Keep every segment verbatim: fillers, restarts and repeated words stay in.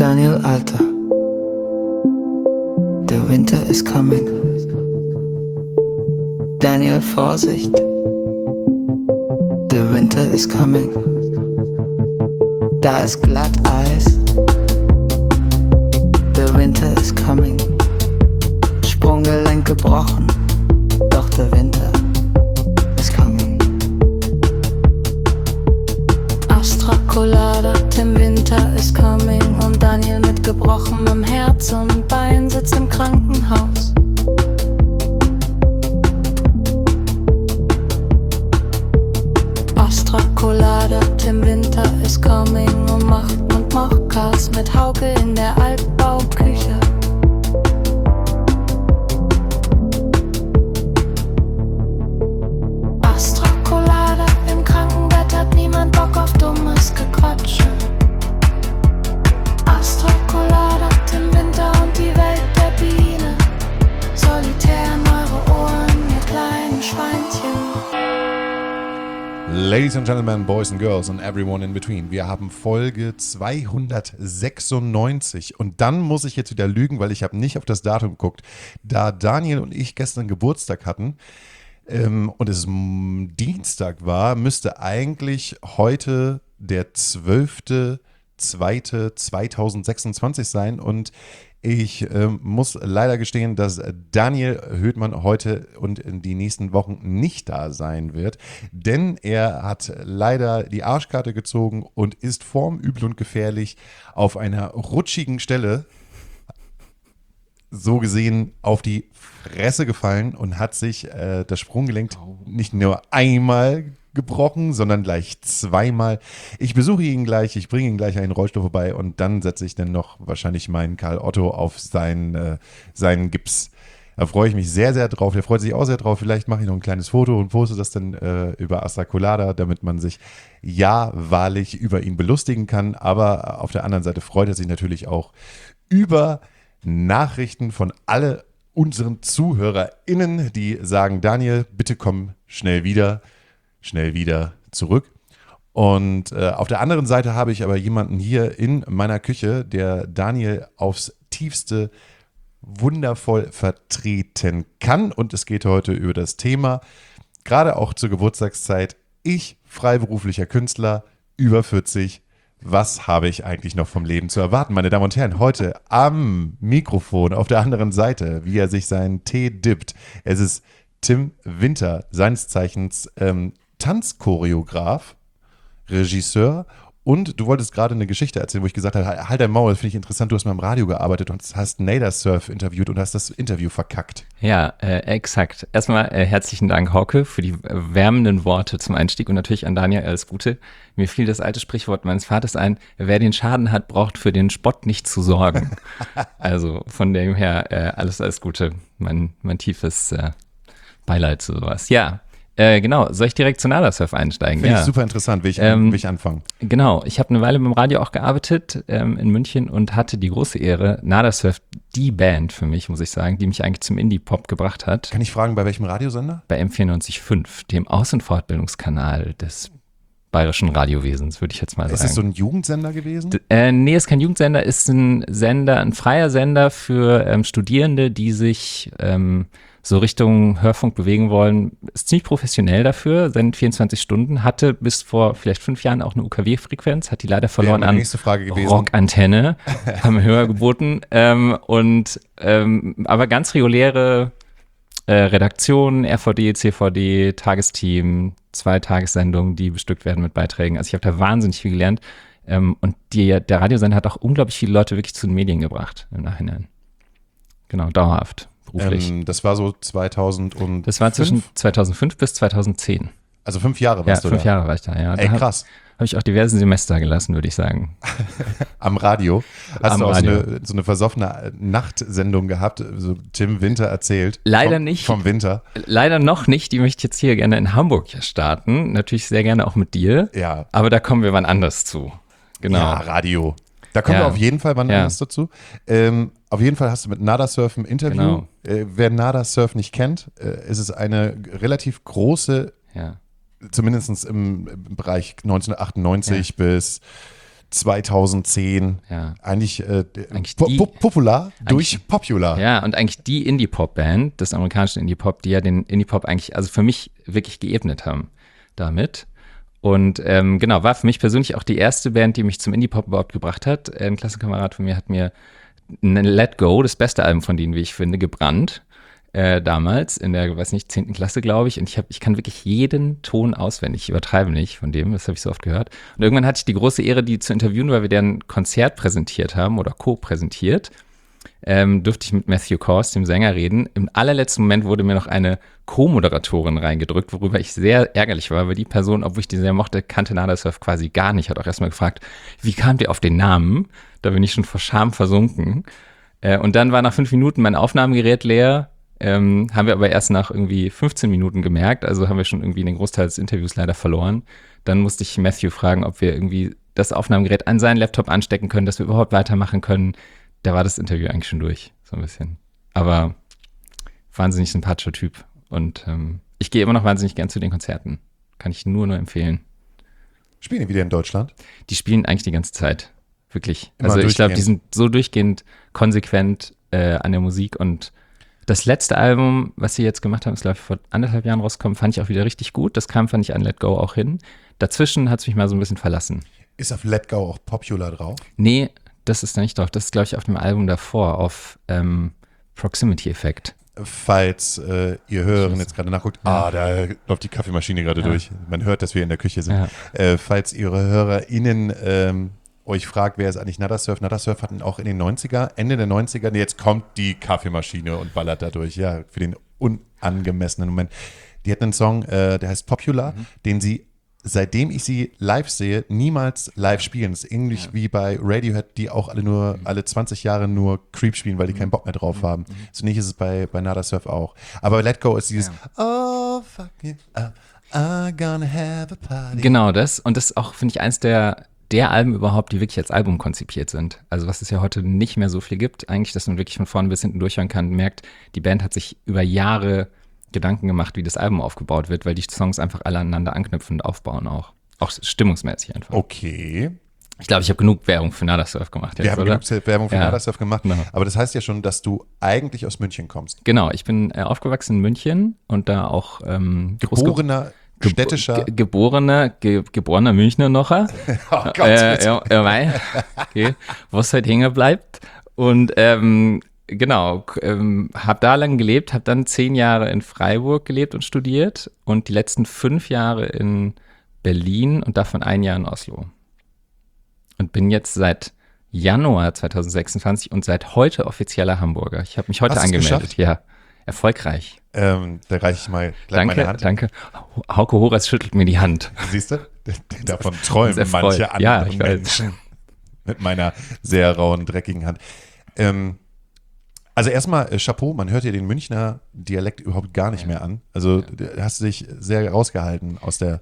Daniel, Alter. Der Winter is coming. Daniel, Vorsicht. The winter is coming. Da ist Glatteis. The winter is coming. Sprunggelenk gebrochen. Doch der Winter is coming. Astra Colada, Tim Winter is coming. Und Daniel mit gebrochenem Herz und Bein sitzt im Krankenhaus. Astra Colada, Tim Winter is coming. Und macht und Mochkas mit Hauke in der Altbauküche. Astra Colada, im Krankenbett hat niemand Bock auf dummes Gequatsche. Astra Colada, Tim Winter und die Welt der Biene. Solitär in eure Ohren, ihr kleinen Schweinchen. Ladies and Gentlemen, Boys and Girls and everyone in between. Wir haben Folge zweihundertsechsundneunzig und dann muss ich jetzt wieder lügen, weil ich habe nicht auf das Datum geguckt. Da Daniel und ich gestern Geburtstag hatten ähm, und es m- Dienstag war, müsste eigentlich heute der zwölfter zweiter zweitausendsechsundzwanzig sein und ich ähm, muss leider gestehen, dass Daniel Höhtmann heute und in die nächsten Wochen nicht da sein wird, denn er hat leider die Arschkarte gezogen und ist vorm Übel und Gefährlich auf einer rutschigen Stelle so gesehen auf die Fresse gefallen und hat sich äh, das Sprunggelenk nicht nur einmal gebrochen, sondern gleich zweimal. Ich besuche ihn gleich, ich bringe ihn gleich einen Rollstuhl vorbei und dann setze ich dann noch wahrscheinlich meinen Karl Otto auf seinen, äh, seinen Gips. Da freue ich mich sehr, sehr drauf. Der freut sich auch sehr drauf. Vielleicht mache ich noch ein kleines Foto und poste das dann äh, über Astra Colada, damit man sich ja wahrlich über ihn belustigen kann. Aber auf der anderen Seite freut er sich natürlich auch über Nachrichten von alle unseren ZuhörerInnen, die sagen, Daniel, bitte komm schnell wieder. schnell wieder zurück. Und äh, auf der anderen Seite habe ich aber jemanden hier in meiner Küche, der Daniel aufs tiefste wundervoll vertreten kann. Und es geht heute über das Thema, gerade auch zur Geburtstagszeit, ich, freiberuflicher Künstler, über vierzig, was habe ich eigentlich noch vom Leben zu erwarten? Meine Damen und Herren, heute am Mikrofon auf der anderen Seite, wie er sich seinen Tee dippt. Es ist Tim Winter, seines Zeichens ähm, Tanzchoreograf, Regisseur und du wolltest gerade eine Geschichte erzählen, wo ich gesagt habe, halt dein Maul, das finde ich interessant, du hast mal im Radio gearbeitet und hast Nader Surf interviewt und hast das Interview verkackt. Ja, äh, exakt. Erstmal äh, herzlichen Dank, Hauke, für die äh, wärmenden Worte zum Einstieg und natürlich an Daniel alles Gute. Mir fiel das alte Sprichwort meines Vaters ein, wer den Schaden hat, braucht für den Spott nicht zu sorgen. Also von dem her äh, alles, alles Gute, mein, mein tiefes äh, Beileid zu sowas. Ja, äh, genau. Soll ich direkt zu Nader Surf einsteigen? Finde ja. ich super interessant. Will ich, ähm, will ich anfangen? Genau. Ich habe eine Weile beim Radio auch gearbeitet ähm, in München und hatte die große Ehre, Nader Surf, die Band für mich, muss ich sagen, die mich eigentlich zum Indie-Pop gebracht hat. Kann ich fragen, bei welchem Radiosender? Bei M vierundneunzig Komma fünf, dem Aus- und Fortbildungskanal des bayerischen Radiowesens, würde ich jetzt mal sagen. Ist das so ein Jugendsender gewesen? D- äh, nee, ist kein Jugendsender, ist ein Sender, ein freier Sender für ähm, Studierende, die sich ähm, so Richtung Hörfunk bewegen wollen. Ist ziemlich professionell dafür, sendet vierundzwanzig Stunden, hatte bis vor vielleicht fünf Jahren auch eine U K W-Frequenz, hat die leider verloren Wäre meine an nächste Frage gewesen. Rockantenne, haben höher geboten. Ähm, und ähm, aber ganz reguläre äh, Redaktion, R V D, C V D, Tagesteam, zwei Tagessendungen, die bestückt werden mit Beiträgen. Also ich habe da wahnsinnig viel gelernt. Ähm, und die, der Radiosender hat auch unglaublich viele Leute wirklich zu den Medien gebracht im Nachhinein. Genau, dauerhaft, beruflich. Ähm, das war so zweitausendfünf? Das war zwischen zweitausendfünf bis zweitausendzehn. Also fünf Jahre Ja, warst du fünf da? Jahre war ich da, ja. Ey, Da krass. Habe ich auch diverse Semester gelassen, würde ich sagen. Am Radio. Hast Am du auch Radio. So, eine, so eine versoffene Nachtsendung gehabt, so Tim Winter erzählt? Leider vom, nicht. Vom Winter. Leider noch nicht, die möchte ich jetzt hier gerne in Hamburg starten. Natürlich sehr gerne auch mit dir. Ja. Aber da kommen wir wann anders zu. Genau. Ja, Radio. Da kommen Ja. wir auf jeden Fall wann Ja. anders dazu. Ähm, auf jeden Fall hast du mit Nader Surf ein Interview. Genau. Äh, wer Nader Surf nicht kennt, äh, ist es eine relativ große, Ja. zumindest im, im Bereich neunzehnhundertachtundneunzig bis zweitausendzehn. Ja. Eigentlich, äh, Eigentlich po die- po popular durch Popular. Ja, und eigentlich die Indie-Pop-Band des amerikanischen Indie-Pop, die ja den Indie-Pop eigentlich, also für mich wirklich geebnet haben damit. Und ähm, genau, war für mich persönlich auch die erste Band, die mich zum Indie-Pop überhaupt gebracht hat. Ein Klassenkamerad von mir hat mir Let Go, das beste Album von denen, wie ich finde, gebrannt. Äh, damals in der, weiß nicht, zehnten Klasse, glaube ich. Und ich, hab, ich kann wirklich jeden Ton auswendig. Ich übertreibe nicht von dem, das habe ich so oft gehört. Und irgendwann hatte ich die große Ehre, die zu interviewen, weil wir deren Konzert präsentiert haben oder co-präsentiert. Ähm, durfte ich mit Matthew Kors, dem Sänger, reden. Im allerletzten Moment wurde mir noch eine Co-Moderatorin reingedrückt, worüber ich sehr ärgerlich war, weil die Person, obwohl ich die sehr mochte, kannte Nada Surf quasi gar nicht. Hat auch erstmal gefragt, wie kamt ihr auf den Namen? Da bin ich schon vor Scham versunken. Äh, und dann war nach fünf Minuten mein Aufnahmegerät leer. Ähm, haben wir aber erst nach irgendwie fünfzehn Minuten gemerkt. Also haben wir schon irgendwie den Großteil des Interviews leider verloren. Dann musste ich Matthew fragen, ob wir irgendwie das Aufnahmegerät an seinen Laptop anstecken können, dass wir überhaupt weitermachen können. Da war das Interview eigentlich schon durch, so ein bisschen. Aber wahnsinnig sympathischer Typ. Und ähm, ich gehe immer noch wahnsinnig gern zu den Konzerten. Kann ich nur, nur empfehlen. Spielen die wieder in Deutschland? Die spielen eigentlich die ganze Zeit. Wirklich. Immer Also ich glaube, die durchgehend. sind so durchgehend konsequent äh, an der Musik. Und das letzte Album, was sie jetzt gemacht haben, ist, glaube ich, vor anderthalb Jahren rausgekommen, fand ich auch wieder richtig gut. Das kam, fand ich, an Let Go auch hin. Dazwischen hat es mich mal so ein bisschen verlassen. Ist auf Let Go auch Popular drauf? Nee, das ist da nicht drauf. Das ist, glaube ich, auf dem Album davor, auf ähm, Proximity Effect. Falls äh, ihr Hörerin jetzt gerade nachguckt, ah, da läuft die Kaffeemaschine gerade Ja. durch. Man hört, dass wir in der Küche sind. Ja. Äh, falls ihre HörerInnen ähm, euch fragt, wer ist eigentlich Nada Surf? Nada Surf hatten auch in den neunziger, Ende der neunziger, nee, jetzt kommt die Kaffeemaschine und ballert da durch. Ja, für den unangemessenen Moment. Die hatten einen Song, äh, der heißt Popular, Mhm. den sie, seitdem ich sie live sehe, niemals live spielen. Das ist ähnlich Ja. wie bei Radiohead, die auch alle nur alle zwanzig Jahre nur Creep spielen, weil die keinen Bock mehr drauf haben. So ähnlich ist es bei, bei Nada Surf auch. Aber Let Go ist dieses Oh, fuck you up, I'm gonna have a party. Genau das. Und das ist auch, finde ich, eins der, der Alben überhaupt, die wirklich als Album konzipiert sind. Also was es ja heute nicht mehr so viel gibt. Eigentlich, dass man wirklich von vorne bis hinten durchhören kann, merkt, die Band hat sich über Jahre Gedanken gemacht, wie das Album aufgebaut wird, weil die Songs einfach alle aneinander anknüpfen und aufbauen auch. Auch stimmungsmäßig einfach. Okay. Ich glaube, ich habe genug Werbung für Nada Surf gemacht. Wir Jetzt, haben oder? genug Werbung für Ja. Nada Surf gemacht. Genau. Aber das heißt ja schon, dass du eigentlich aus München kommst. Genau, ich bin äh, aufgewachsen in München und da auch ähm, groß ge- Geborener, städtischer. ge geborener, ge geborener Münchner nocher. Oh Gott, äh, bitte. ja, ja, mei. Okay. Was halt hängen bleibt. Und ähm, genau, k- ähm, habe da lang gelebt, habe dann zehn Jahre in Freiburg gelebt und studiert und die letzten fünf Jahre in Berlin und davon ein Jahr in Oslo. Und bin jetzt seit Januar zweitausendsechsundzwanzig und seit heute offizieller Hamburger. Ich habe mich heute Hast du's angemeldet. geschafft? Ja, erfolgreich. Ähm, da reiche ich mal gleich Danke, meine Hand. danke. Hauke Horace schüttelt mir die Hand. Siehst du? Davon träumen Sehr freut. manche andere Ja, ich weiß. Menschen. Mit meiner sehr rauen, dreckigen Hand. Ähm, also erstmal äh, Chapeau, man hört ja den Münchner Dialekt überhaupt gar nicht mehr an. Also da hast du dich sehr rausgehalten aus der,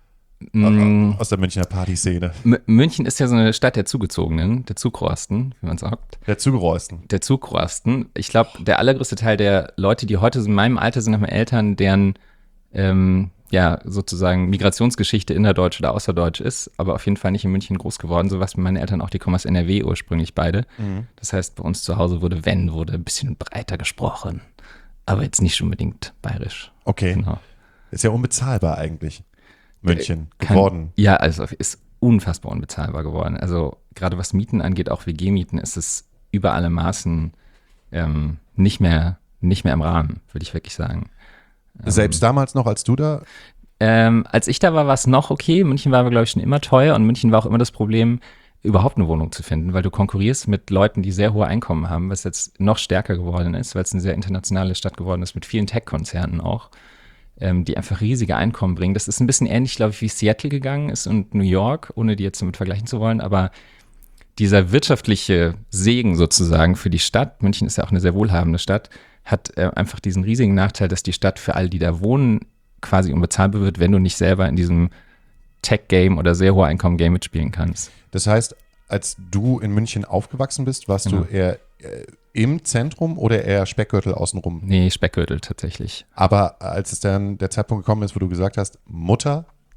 Mm. aus der Münchner Partyszene. M München ist ja so eine Stadt der Zugezogenen, der Zugrosten, wie man sagt. Der Zugerosten. Der Zugrosten. Ich glaube, der allergrößte Teil der Leute, die heute in meinem Alter sind, haben Eltern, deren ähm, ja sozusagen Migrationsgeschichte innerdeutsch oder außerdeutsch ist, aber auf jeden Fall nicht in München groß geworden. So was meine Eltern auch, die kommen aus N R W ursprünglich beide. Mhm. Das heißt, bei uns zu Hause wurde, wenn, wurde ein bisschen breiter gesprochen. Aber jetzt nicht unbedingt bayerisch. Okay. Genau. Ist ja unbezahlbar eigentlich. München Kann- geworden. Ja, also ist unfassbar unbezahlbar geworden. Also gerade was Mieten angeht, auch W G-Mieten, ist es über alle Maßen ähm, nicht mehr, nicht mehr im Rahmen, würde ich wirklich sagen. Selbst damals noch, als du da. Ähm, als ich da war, war es noch okay. München war aber, glaube ich, schon immer teuer und München war auch immer das Problem, überhaupt eine Wohnung zu finden, weil du konkurrierst mit Leuten, die sehr hohe Einkommen haben, was jetzt noch stärker geworden ist, weil es eine sehr internationale Stadt geworden ist, mit vielen Tech-Konzernen auch, ähm, die einfach riesige Einkommen bringen. Das ist ein bisschen ähnlich, glaube ich, wie Seattle gegangen ist und New York, ohne die jetzt damit vergleichen zu wollen, aber dieser wirtschaftliche Segen sozusagen für die Stadt, München ist ja auch eine sehr wohlhabende Stadt, hat äh, einfach diesen riesigen Nachteil, dass die Stadt für all die da wohnen quasi unbezahlbar wird, wenn du nicht selber in diesem Tech-Game oder sehr hohe Einkommen-Game mitspielen kannst. Das heißt, als du in München aufgewachsen bist, warst Genau. du eher äh, im Zentrum oder eher Speckgürtel außenrum? Nee, Speckgürtel tatsächlich. Aber als es dann der Zeitpunkt gekommen ist, wo du gesagt hast, Mutter,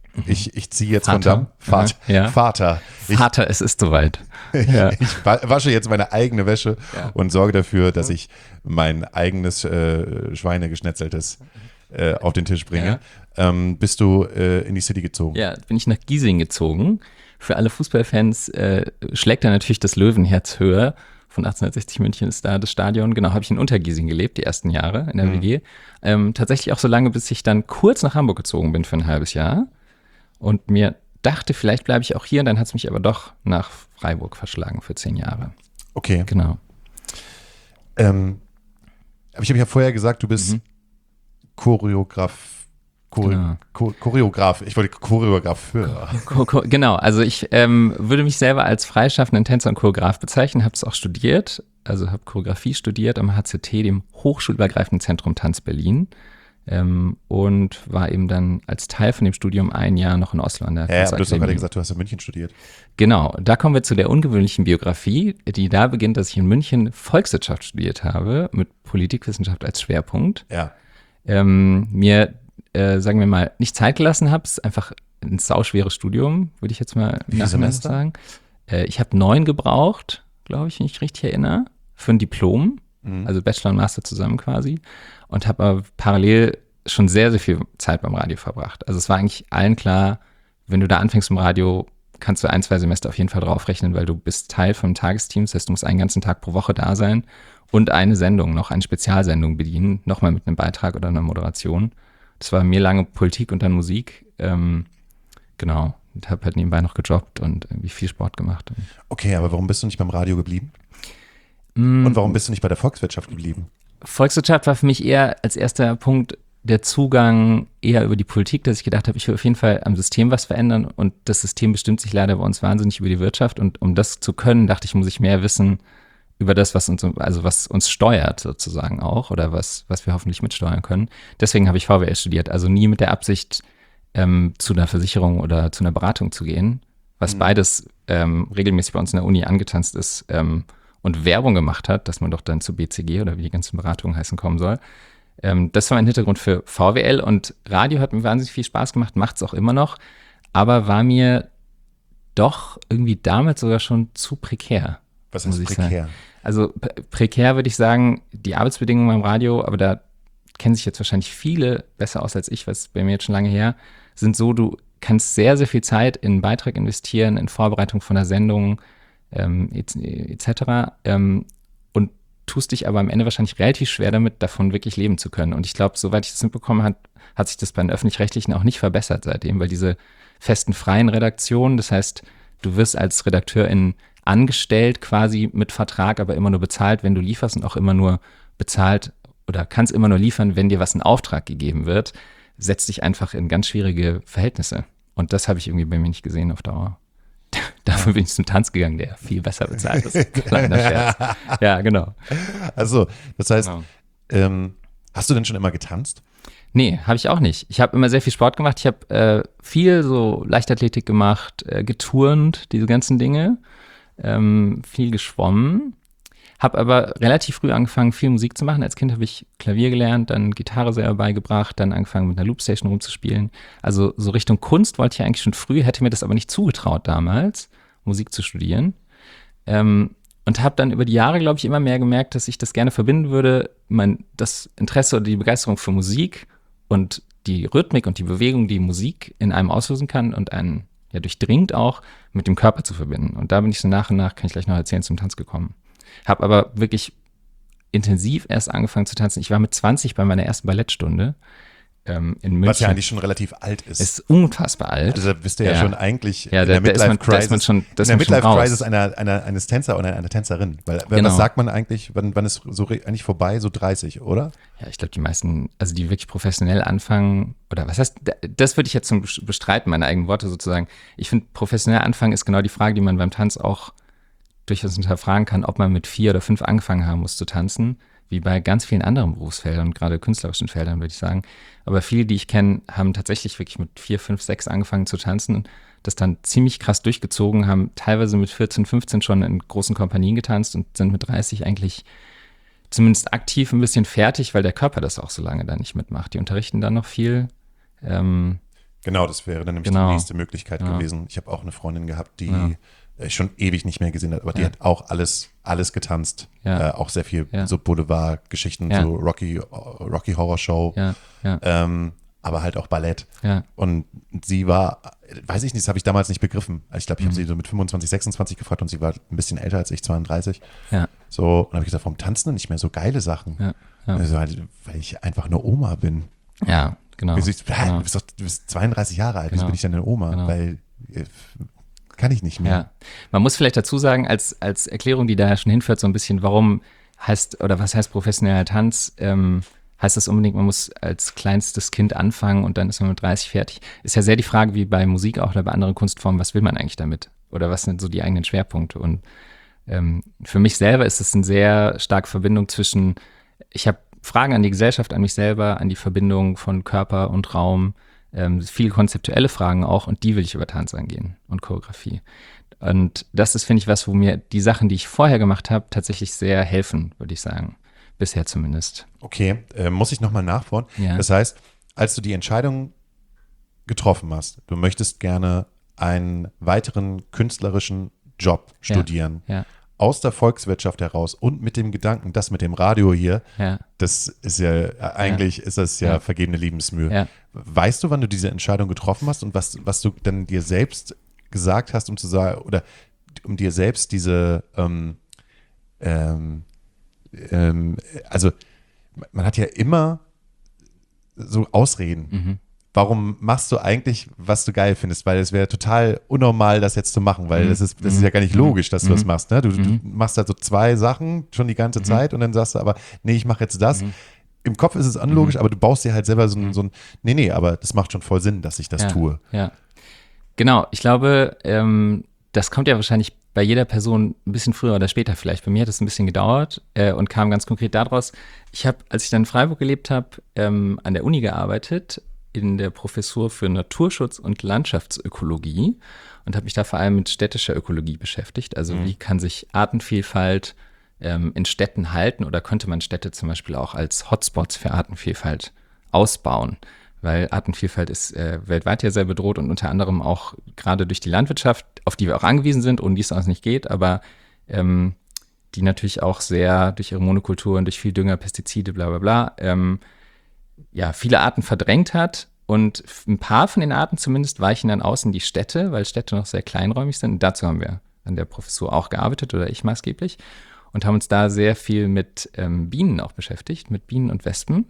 Ich, ich ziehe jetzt Vater. von Damm. Vater. Ja. Vater. Ich, Vater, es ist soweit. Ja. ich wa- wasche jetzt meine eigene Wäsche Ja. und sorge dafür, dass ich mein eigenes äh, Schweinegeschnetzeltes äh, auf den Tisch bringe. Ähm, bist du äh, in die City gezogen? Ja, bin ich nach Giesing gezogen. Für alle Fußballfans äh, schlägt da natürlich das Löwenherz höher. Von achtzehnhundertsechzig München ist da das Stadion. Genau, habe ich in Untergiesing gelebt, die ersten Jahre in der Mhm. W G. Ähm, tatsächlich auch so lange, bis ich dann kurz nach Hamburg gezogen bin für ein halbes Jahr. Und mir dachte, vielleicht bleibe ich auch hier. Und dann hat es mich aber doch nach Freiburg verschlagen für zehn Jahre. Okay. Genau. Ähm, aber ich habe ja vorher gesagt, du bist Mhm. Choreograf. Chore Genau. Cho Choreograf. Ich wollte Choreograf für. Ko- ko- Genau, also ich ähm, würde mich selber als freischaffenden Tänzer und Choreograf bezeichnen, habe es auch studiert, also habe Choreografie studiert am H Z T, dem Hochschulübergreifenden Zentrum Tanz Berlin, ähm, und war eben dann als Teil von dem Studium ein Jahr noch in Oslo an der Ja, aber du hast doch gerade Tanzakademie. gesagt, du hast in München studiert. Genau, da kommen wir zu der ungewöhnlichen Biografie, die da beginnt, dass ich in München Volkswirtschaft studiert habe, mit Politikwissenschaft als Schwerpunkt. Ja. Ähm, mir, äh, sagen wir mal, nicht Zeit gelassen habe. Es ist einfach ein sauschweres Studium, würde ich jetzt mal Wie viele nachhinein Semester? sagen. Äh, ich habe neun gebraucht, glaube ich, wenn ich mich richtig erinnere, für ein Diplom, Mhm. also Bachelor und Master zusammen quasi, und habe aber parallel schon sehr, sehr viel Zeit beim Radio verbracht. Also es war eigentlich allen klar, wenn du da anfängst im Radio, kannst du ein, zwei Semester auf jeden Fall draufrechnen, weil du bist Teil vom Tagesteam, das heißt, du musst einen ganzen Tag pro Woche da sein und eine Sendung, noch eine Spezialsendung bedienen, nochmal mit einem Beitrag oder einer Moderation. Das war mir lange Politik und dann Musik. Ähm, genau. Und habe halt nebenbei noch gejobbt und irgendwie viel Sport gemacht. Okay, aber warum bist du nicht beim Radio geblieben? Mm, Und warum bist du nicht bei der Volkswirtschaft geblieben? Volkswirtschaft war für mich eher als erster Punkt der Zugang eher über die Politik, dass ich gedacht habe, ich will auf jeden Fall am System was verändern und das System bestimmt sich leider bei uns wahnsinnig über die Wirtschaft und um das zu können, dachte ich, muss ich mehr wissen über das, was uns, also was uns steuert sozusagen auch oder was, was wir hoffentlich mitsteuern können. Deswegen habe ich V W L studiert, also nie mit der Absicht, ähm, zu einer Versicherung oder zu einer Beratung zu gehen, was Mhm. beides ähm, regelmäßig bei uns in der Uni angetanzt ist ähm, und Werbung gemacht hat, dass man doch dann zu B C G oder wie die ganzen Beratungen heißen kommen soll. Ähm, das war mein Hintergrund für V W L und Radio hat mir wahnsinnig viel Spaß gemacht, macht es auch immer noch, aber war mir doch irgendwie damals sogar schon zu prekär. Was Muss heißt ich prekär? Also p- prekär würde ich sagen, die Arbeitsbedingungen beim Radio, aber da kennen sich jetzt wahrscheinlich viele besser aus als ich, was ist bei mir jetzt schon lange her, sind so, du kannst sehr, sehr viel Zeit in einen Beitrag investieren, in Vorbereitung von einer Sendung ähm, et, et cetera. Ähm, und tust dich aber am Ende wahrscheinlich relativ schwer damit, davon wirklich leben zu können. Und ich glaube, soweit ich das mitbekommen habe, hat sich das bei den Öffentlich-Rechtlichen auch nicht verbessert seitdem, weil diese festen freien Redaktionen, das heißt, du wirst als Redakteurin angestellt quasi mit Vertrag, aber immer nur bezahlt, wenn du lieferst und auch immer nur bezahlt oder kannst immer nur liefern, wenn dir was in Auftrag gegeben wird, setzt dich einfach in ganz schwierige Verhältnisse. Und das habe ich irgendwie bei mir nicht gesehen auf Dauer. Dafür bin ich zum Tanz gegangen, der viel besser bezahlt ist. Kleiner Scherz. Ja, genau. Also, das heißt, genau. ähm, hast du denn schon immer getanzt? Nee, habe ich auch nicht. Ich habe immer sehr viel Sport gemacht. Ich habe äh, viel so Leichtathletik gemacht, äh, geturnt, diese ganzen Dinge. Ähm, viel geschwommen. Habe aber relativ früh angefangen, viel Musik zu machen. Als Kind habe ich Klavier gelernt, dann Gitarre selber beigebracht, dann angefangen mit einer Loopstation rumzuspielen. Also so Richtung Kunst wollte ich eigentlich schon früh, hätte mir das aber nicht zugetraut damals, Musik zu studieren. Ähm, und habe dann über die Jahre, glaube ich, immer mehr gemerkt, dass ich das gerne verbinden würde, mein, das Interesse oder die Begeisterung für Musik und die Rhythmik und die Bewegung, die Musik in einem auslösen kann und einen ja durchdringt auch, mit dem Körper zu verbinden. Und da bin ich so nach und nach, kann ich gleich noch erzählen, zum Tanz gekommen. Habe aber wirklich intensiv erst angefangen zu tanzen. Ich war mit zwanzig bei meiner ersten Ballettstunde ähm, in München. Was ja eigentlich schon relativ alt ist. Ist unfassbar alt. Also da bist du ja, Ja. schon eigentlich Ja, in da- der da ist man- da ist man Midlife-Crisis schon- da ist in der man schon Midlife-Crisis raus. einer, einer, eines Tänzer oder einer Tänzerin. Weil Genau. was sagt man eigentlich, wann, wann ist so re- eigentlich vorbei? So dreißig, oder? Ja, ich glaube, die meisten, also die wirklich professionell anfangen, oder was heißt, da- das würde ich jetzt zum bestreiten, meine eigenen Worte sozusagen. Ich finde, professionell anfangen ist genau die Frage, die man beim Tanz auch durchaus hinterfragen kann, ob man mit vier oder fünf angefangen haben muss zu tanzen, wie bei ganz vielen anderen Berufsfeldern, gerade künstlerischen Feldern, würde ich sagen. Aber viele, die ich kenne, haben tatsächlich wirklich mit vier, fünf, sechs angefangen zu tanzen und das dann ziemlich krass durchgezogen, haben teilweise mit vierzehn, fünfzehn schon in großen Kompanien getanzt und sind mit dreißig eigentlich zumindest aktiv ein bisschen fertig, weil der Körper das auch so lange da nicht mitmacht. Die unterrichten dann noch viel. Ähm, Genau, das wäre dann nämlich Genau. die nächste Möglichkeit Ja. gewesen. Ich habe auch eine Freundin gehabt, die Ja. ich schon ewig nicht mehr gesehen hat, aber die Ja. hat auch alles, alles getanzt. Ja. Äh, auch sehr viel Ja. so Boulevard-Geschichten, Ja. so Rocky, Rocky Horror Show, Ja, ja, ähm, aber halt auch Ballett. ja. Und sie war, weiß ich nicht, das habe ich damals nicht begriffen. Ich glaube, ich Mhm. habe sie so mit fünfundzwanzig, sechsundzwanzig gefragt und sie war ein bisschen älter als ich, zweiunddreißig. Ja, So, und habe ich gesagt, warum tanzen denn nicht mehr so geile Sachen? ja, ja. Also, halt, weil ich einfach eine Oma bin. ja genau. Wieso ich, genau. du, bist doch, du bist zweiunddreißig Jahre alt, wieso Genau. bin ich denn eine Oma? Genau. Weil äh, kann ich nicht mehr. Ja, man muss vielleicht dazu sagen, als, als Erklärung, die da schon hinführt, so ein bisschen, warum heißt, oder was heißt professioneller Tanz, ähm, heißt das unbedingt, man muss als kleinstes Kind anfangen und dann ist man mit dreißig fertig. Ist ja sehr die Frage, wie bei Musik auch oder bei anderen Kunstformen, was will man eigentlich damit? Oder was sind so die eigenen Schwerpunkte? Und ähm, für mich selber ist es eine sehr starke Verbindung zwischen, ich habe Fragen an die Gesellschaft, an mich selber, an die Verbindung von Körper und Raum, ähm, viele konzeptuelle Fragen auch, und die will ich über Tanz angehen und Choreografie. Und das ist, finde ich, was, wo mir die Sachen, die ich vorher gemacht habe, tatsächlich sehr helfen, würde ich sagen. Bisher zumindest. Okay, äh, muss ich nochmal nachfragen. Ja. Das heißt, als du die Entscheidung getroffen hast, du möchtest gerne einen weiteren künstlerischen Job studieren, Ja, aus der Volkswirtschaft heraus und mit dem Gedanken, das mit dem Radio hier, ja, das ist ja, äh, eigentlich ist das ja, Ja. vergebene Liebensmühe. ja. Weißt du, wann du diese Entscheidung getroffen hast und was, was du dann dir selbst gesagt hast, um zu sagen, oder um dir selbst diese, ähm, ähm, ähm, also man hat ja immer so Ausreden. Mhm. Warum machst du eigentlich, was du geil findest? Weil es wäre total unnormal, das jetzt zu machen, weil Mhm. das ist, das ist ja gar nicht Mhm. logisch, dass du das Mhm. machst. Ne? Du, du Mhm. machst halt so zwei Sachen schon die ganze Mhm. Zeit und dann sagst du aber, nee, ich mache jetzt das. Mhm. Im Kopf ist es unlogisch, Mhm. aber du baust dir halt selber so ein, so ein, nee, nee, aber das macht schon voll Sinn, dass ich das ja, tue. Ja, genau. Ich glaube, ähm, das kommt ja wahrscheinlich bei jeder Person ein bisschen früher oder später vielleicht. Bei mir hat es ein bisschen gedauert äh, und kam ganz konkret daraus. Ich habe, als ich dann in Freiburg gelebt habe, ähm, an der Uni gearbeitet, in der Professur für Naturschutz und Landschaftsökologie und habe mich da vor allem mit städtischer Ökologie beschäftigt. Also Mhm. wie kann sich Artenvielfalt ähm, in Städten halten oder könnte man Städte zum Beispiel auch als Hotspots für Artenvielfalt ausbauen? Weil Artenvielfalt ist äh, weltweit ja sehr bedroht und unter anderem auch gerade durch die Landwirtschaft, auf die wir auch angewiesen sind, ohne die es sonst nicht geht, aber ähm, die natürlich auch sehr durch ihre Monokulturen, durch viel Dünger, Pestizide, bla bla bla, ähm, ja, viele Arten verdrängt hat. Und ein paar von den Arten zumindest weichen dann aus in die Städte, weil Städte noch sehr kleinräumig sind. Und dazu haben wir an der Professur auch gearbeitet, oder ich maßgeblich, und haben uns da sehr viel mit ähm, Bienen auch beschäftigt, mit Bienen und Wespen.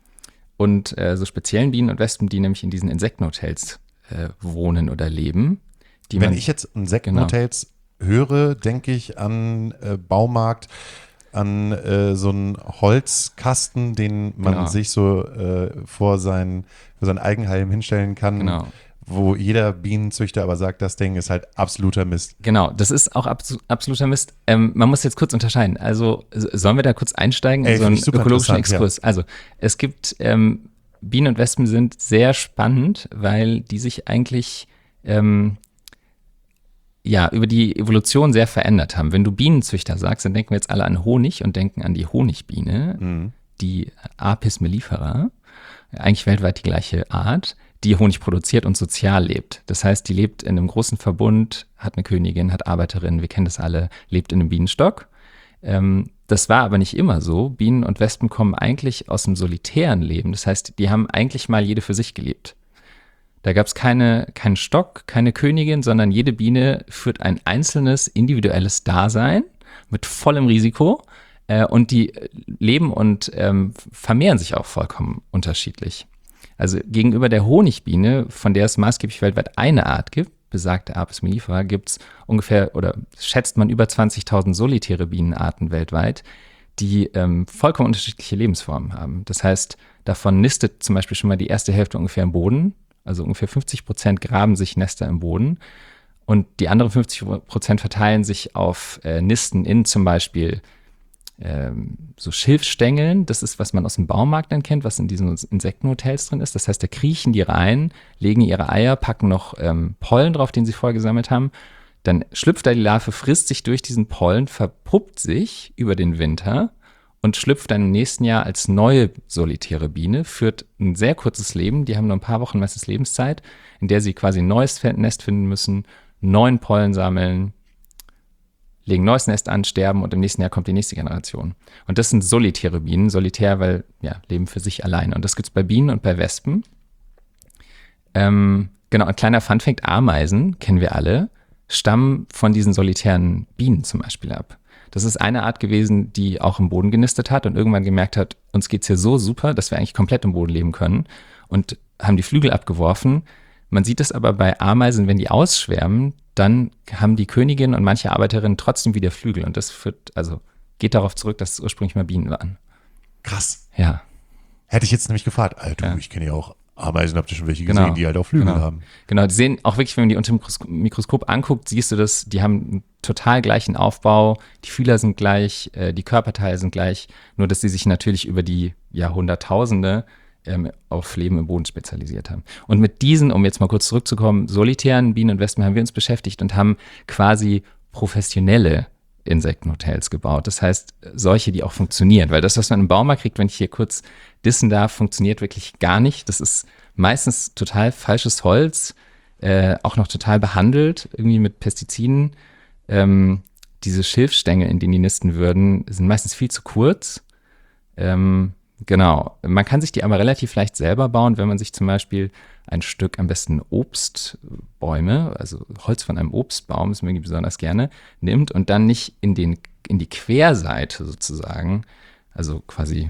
Und äh, so speziellen Bienen und Wespen, die nämlich in diesen Insektenhotels äh, wohnen oder leben. Die Wenn man, ich jetzt Insektenhotels höre, denke ich an äh, Baumarkt, an äh, so einen Holzkasten, den man Genau. sich so äh, vor sein, vor sein Eigenheim hinstellen kann, Genau. wo jeder Bienenzüchter aber sagt, das Ding ist halt absoluter Mist. Genau, das ist auch abso- absoluter Mist. Ähm, man muss jetzt kurz unterscheiden. Also s- sollen wir da kurz einsteigen Ey, in so find einen ich super ökologischen interessant, Exkurs? Also es gibt, ähm, Bienen und Wespen sind sehr spannend, weil die sich eigentlich ähm, ja über die Evolution sehr verändert haben. Wenn du Bienenzüchter sagst, dann denken wir jetzt alle an Honig und denken an die Honigbiene, Mhm. die Apis mellifera, eigentlich weltweit die gleiche Art, die Honig produziert und sozial lebt. Das heißt, die lebt in einem großen Verbund, hat eine Königin, hat Arbeiterinnen, wir kennen das alle, lebt in einem Bienenstock. Ähm, das war aber nicht immer so. Bienen und Wespen kommen eigentlich aus einem solitären Leben. Das heißt, die haben eigentlich mal jede für sich gelebt. Da gab es keine, keinen Stock, keine Königin, sondern jede Biene führt ein einzelnes, individuelles Dasein mit vollem Risiko. Äh, und die leben und ähm, vermehren sich auch vollkommen unterschiedlich. Also gegenüber der Honigbiene, von der es maßgeblich weltweit eine Art gibt, besagte Apis mellifera, gibt es ungefähr, oder schätzt man über zwanzigtausend solitäre Bienenarten weltweit, die ähm, vollkommen unterschiedliche Lebensformen haben. Das heißt, davon nistet zum Beispiel schon mal die erste Hälfte ungefähr im Boden, also ungefähr fünfzig Prozent graben sich Nester im Boden und die anderen fünfzig Prozent verteilen sich auf äh, Nisten in zum Beispiel ähm, so Schilfstängeln. Das ist, was man aus dem Baumarkt dann kennt, was in diesen Insektenhotels drin ist. Das heißt, da kriechen die rein, legen ihre Eier, packen noch ähm, Pollen drauf, den sie vorher gesammelt haben. Dann schlüpft da die Larve, frisst sich durch diesen Pollen, verpuppt sich über den Winter und schlüpft dann im nächsten Jahr als neue solitäre Biene, führt ein sehr kurzes Leben, die haben nur ein paar Wochen meistens Lebenszeit, in der sie quasi ein neues Nest finden müssen, neuen Pollen sammeln, legen ein neues Nest an, sterben und im nächsten Jahr kommt die nächste Generation. Und das sind solitäre Bienen, solitär, weil, ja, leben für sich alleine. Und das gibt es bei Bienen und bei Wespen. Ähm, genau, ein kleiner Funfact, Ameisen, kennen wir alle, stammen von diesen solitären Bienen zum Beispiel ab. Das ist eine Art gewesen, die auch im Boden genistet hat und irgendwann gemerkt hat, uns geht's hier so super, dass wir eigentlich komplett im Boden leben können und haben die Flügel abgeworfen. Man sieht es aber bei Ameisen, wenn die ausschwärmen, dann haben die Königin und manche Arbeiterinnen trotzdem wieder Flügel und das führt, also geht darauf zurück, dass es ursprünglich mal Bienen waren. Krass. Ja. Hätte ich jetzt nämlich gefragt, Alter, Ja. ich kenne ja auch Ameisen, habt ihr schon welche gesehen, Genau. die halt auch Flügel Genau. haben. Genau, die sehen auch wirklich, wenn man die unter dem Mikroskop, Mikroskop anguckt, siehst du das, die haben einen total gleichen Aufbau, die Fühler sind gleich, äh, die Körperteile sind gleich, nur dass sie sich natürlich über die Jahrhunderttausende ähm, auf Leben im Boden spezialisiert haben. Und mit diesen, um jetzt mal kurz zurückzukommen, solitären Bienen und Wespen haben wir uns beschäftigt und haben quasi professionelle Insektenhotels gebaut. Das heißt, solche, die auch funktionieren. Weil das, was man im Baumarkt kriegt, wenn ich hier kurz dissen darf, funktioniert wirklich gar nicht. Das ist meistens total falsches Holz, äh, auch noch total behandelt, irgendwie mit Pestiziden. Ähm, diese Schilfstängel, in denen die nisten würden, sind meistens viel zu kurz. Ähm, genau. Man kann sich die aber relativ leicht selber bauen, wenn man sich zum Beispiel ein Stück, am besten Obstbäume, also Holz von einem Obstbaum, das mögen die besonders gerne, nimmt und dann nicht in, den, in die Querseite sozusagen, also quasi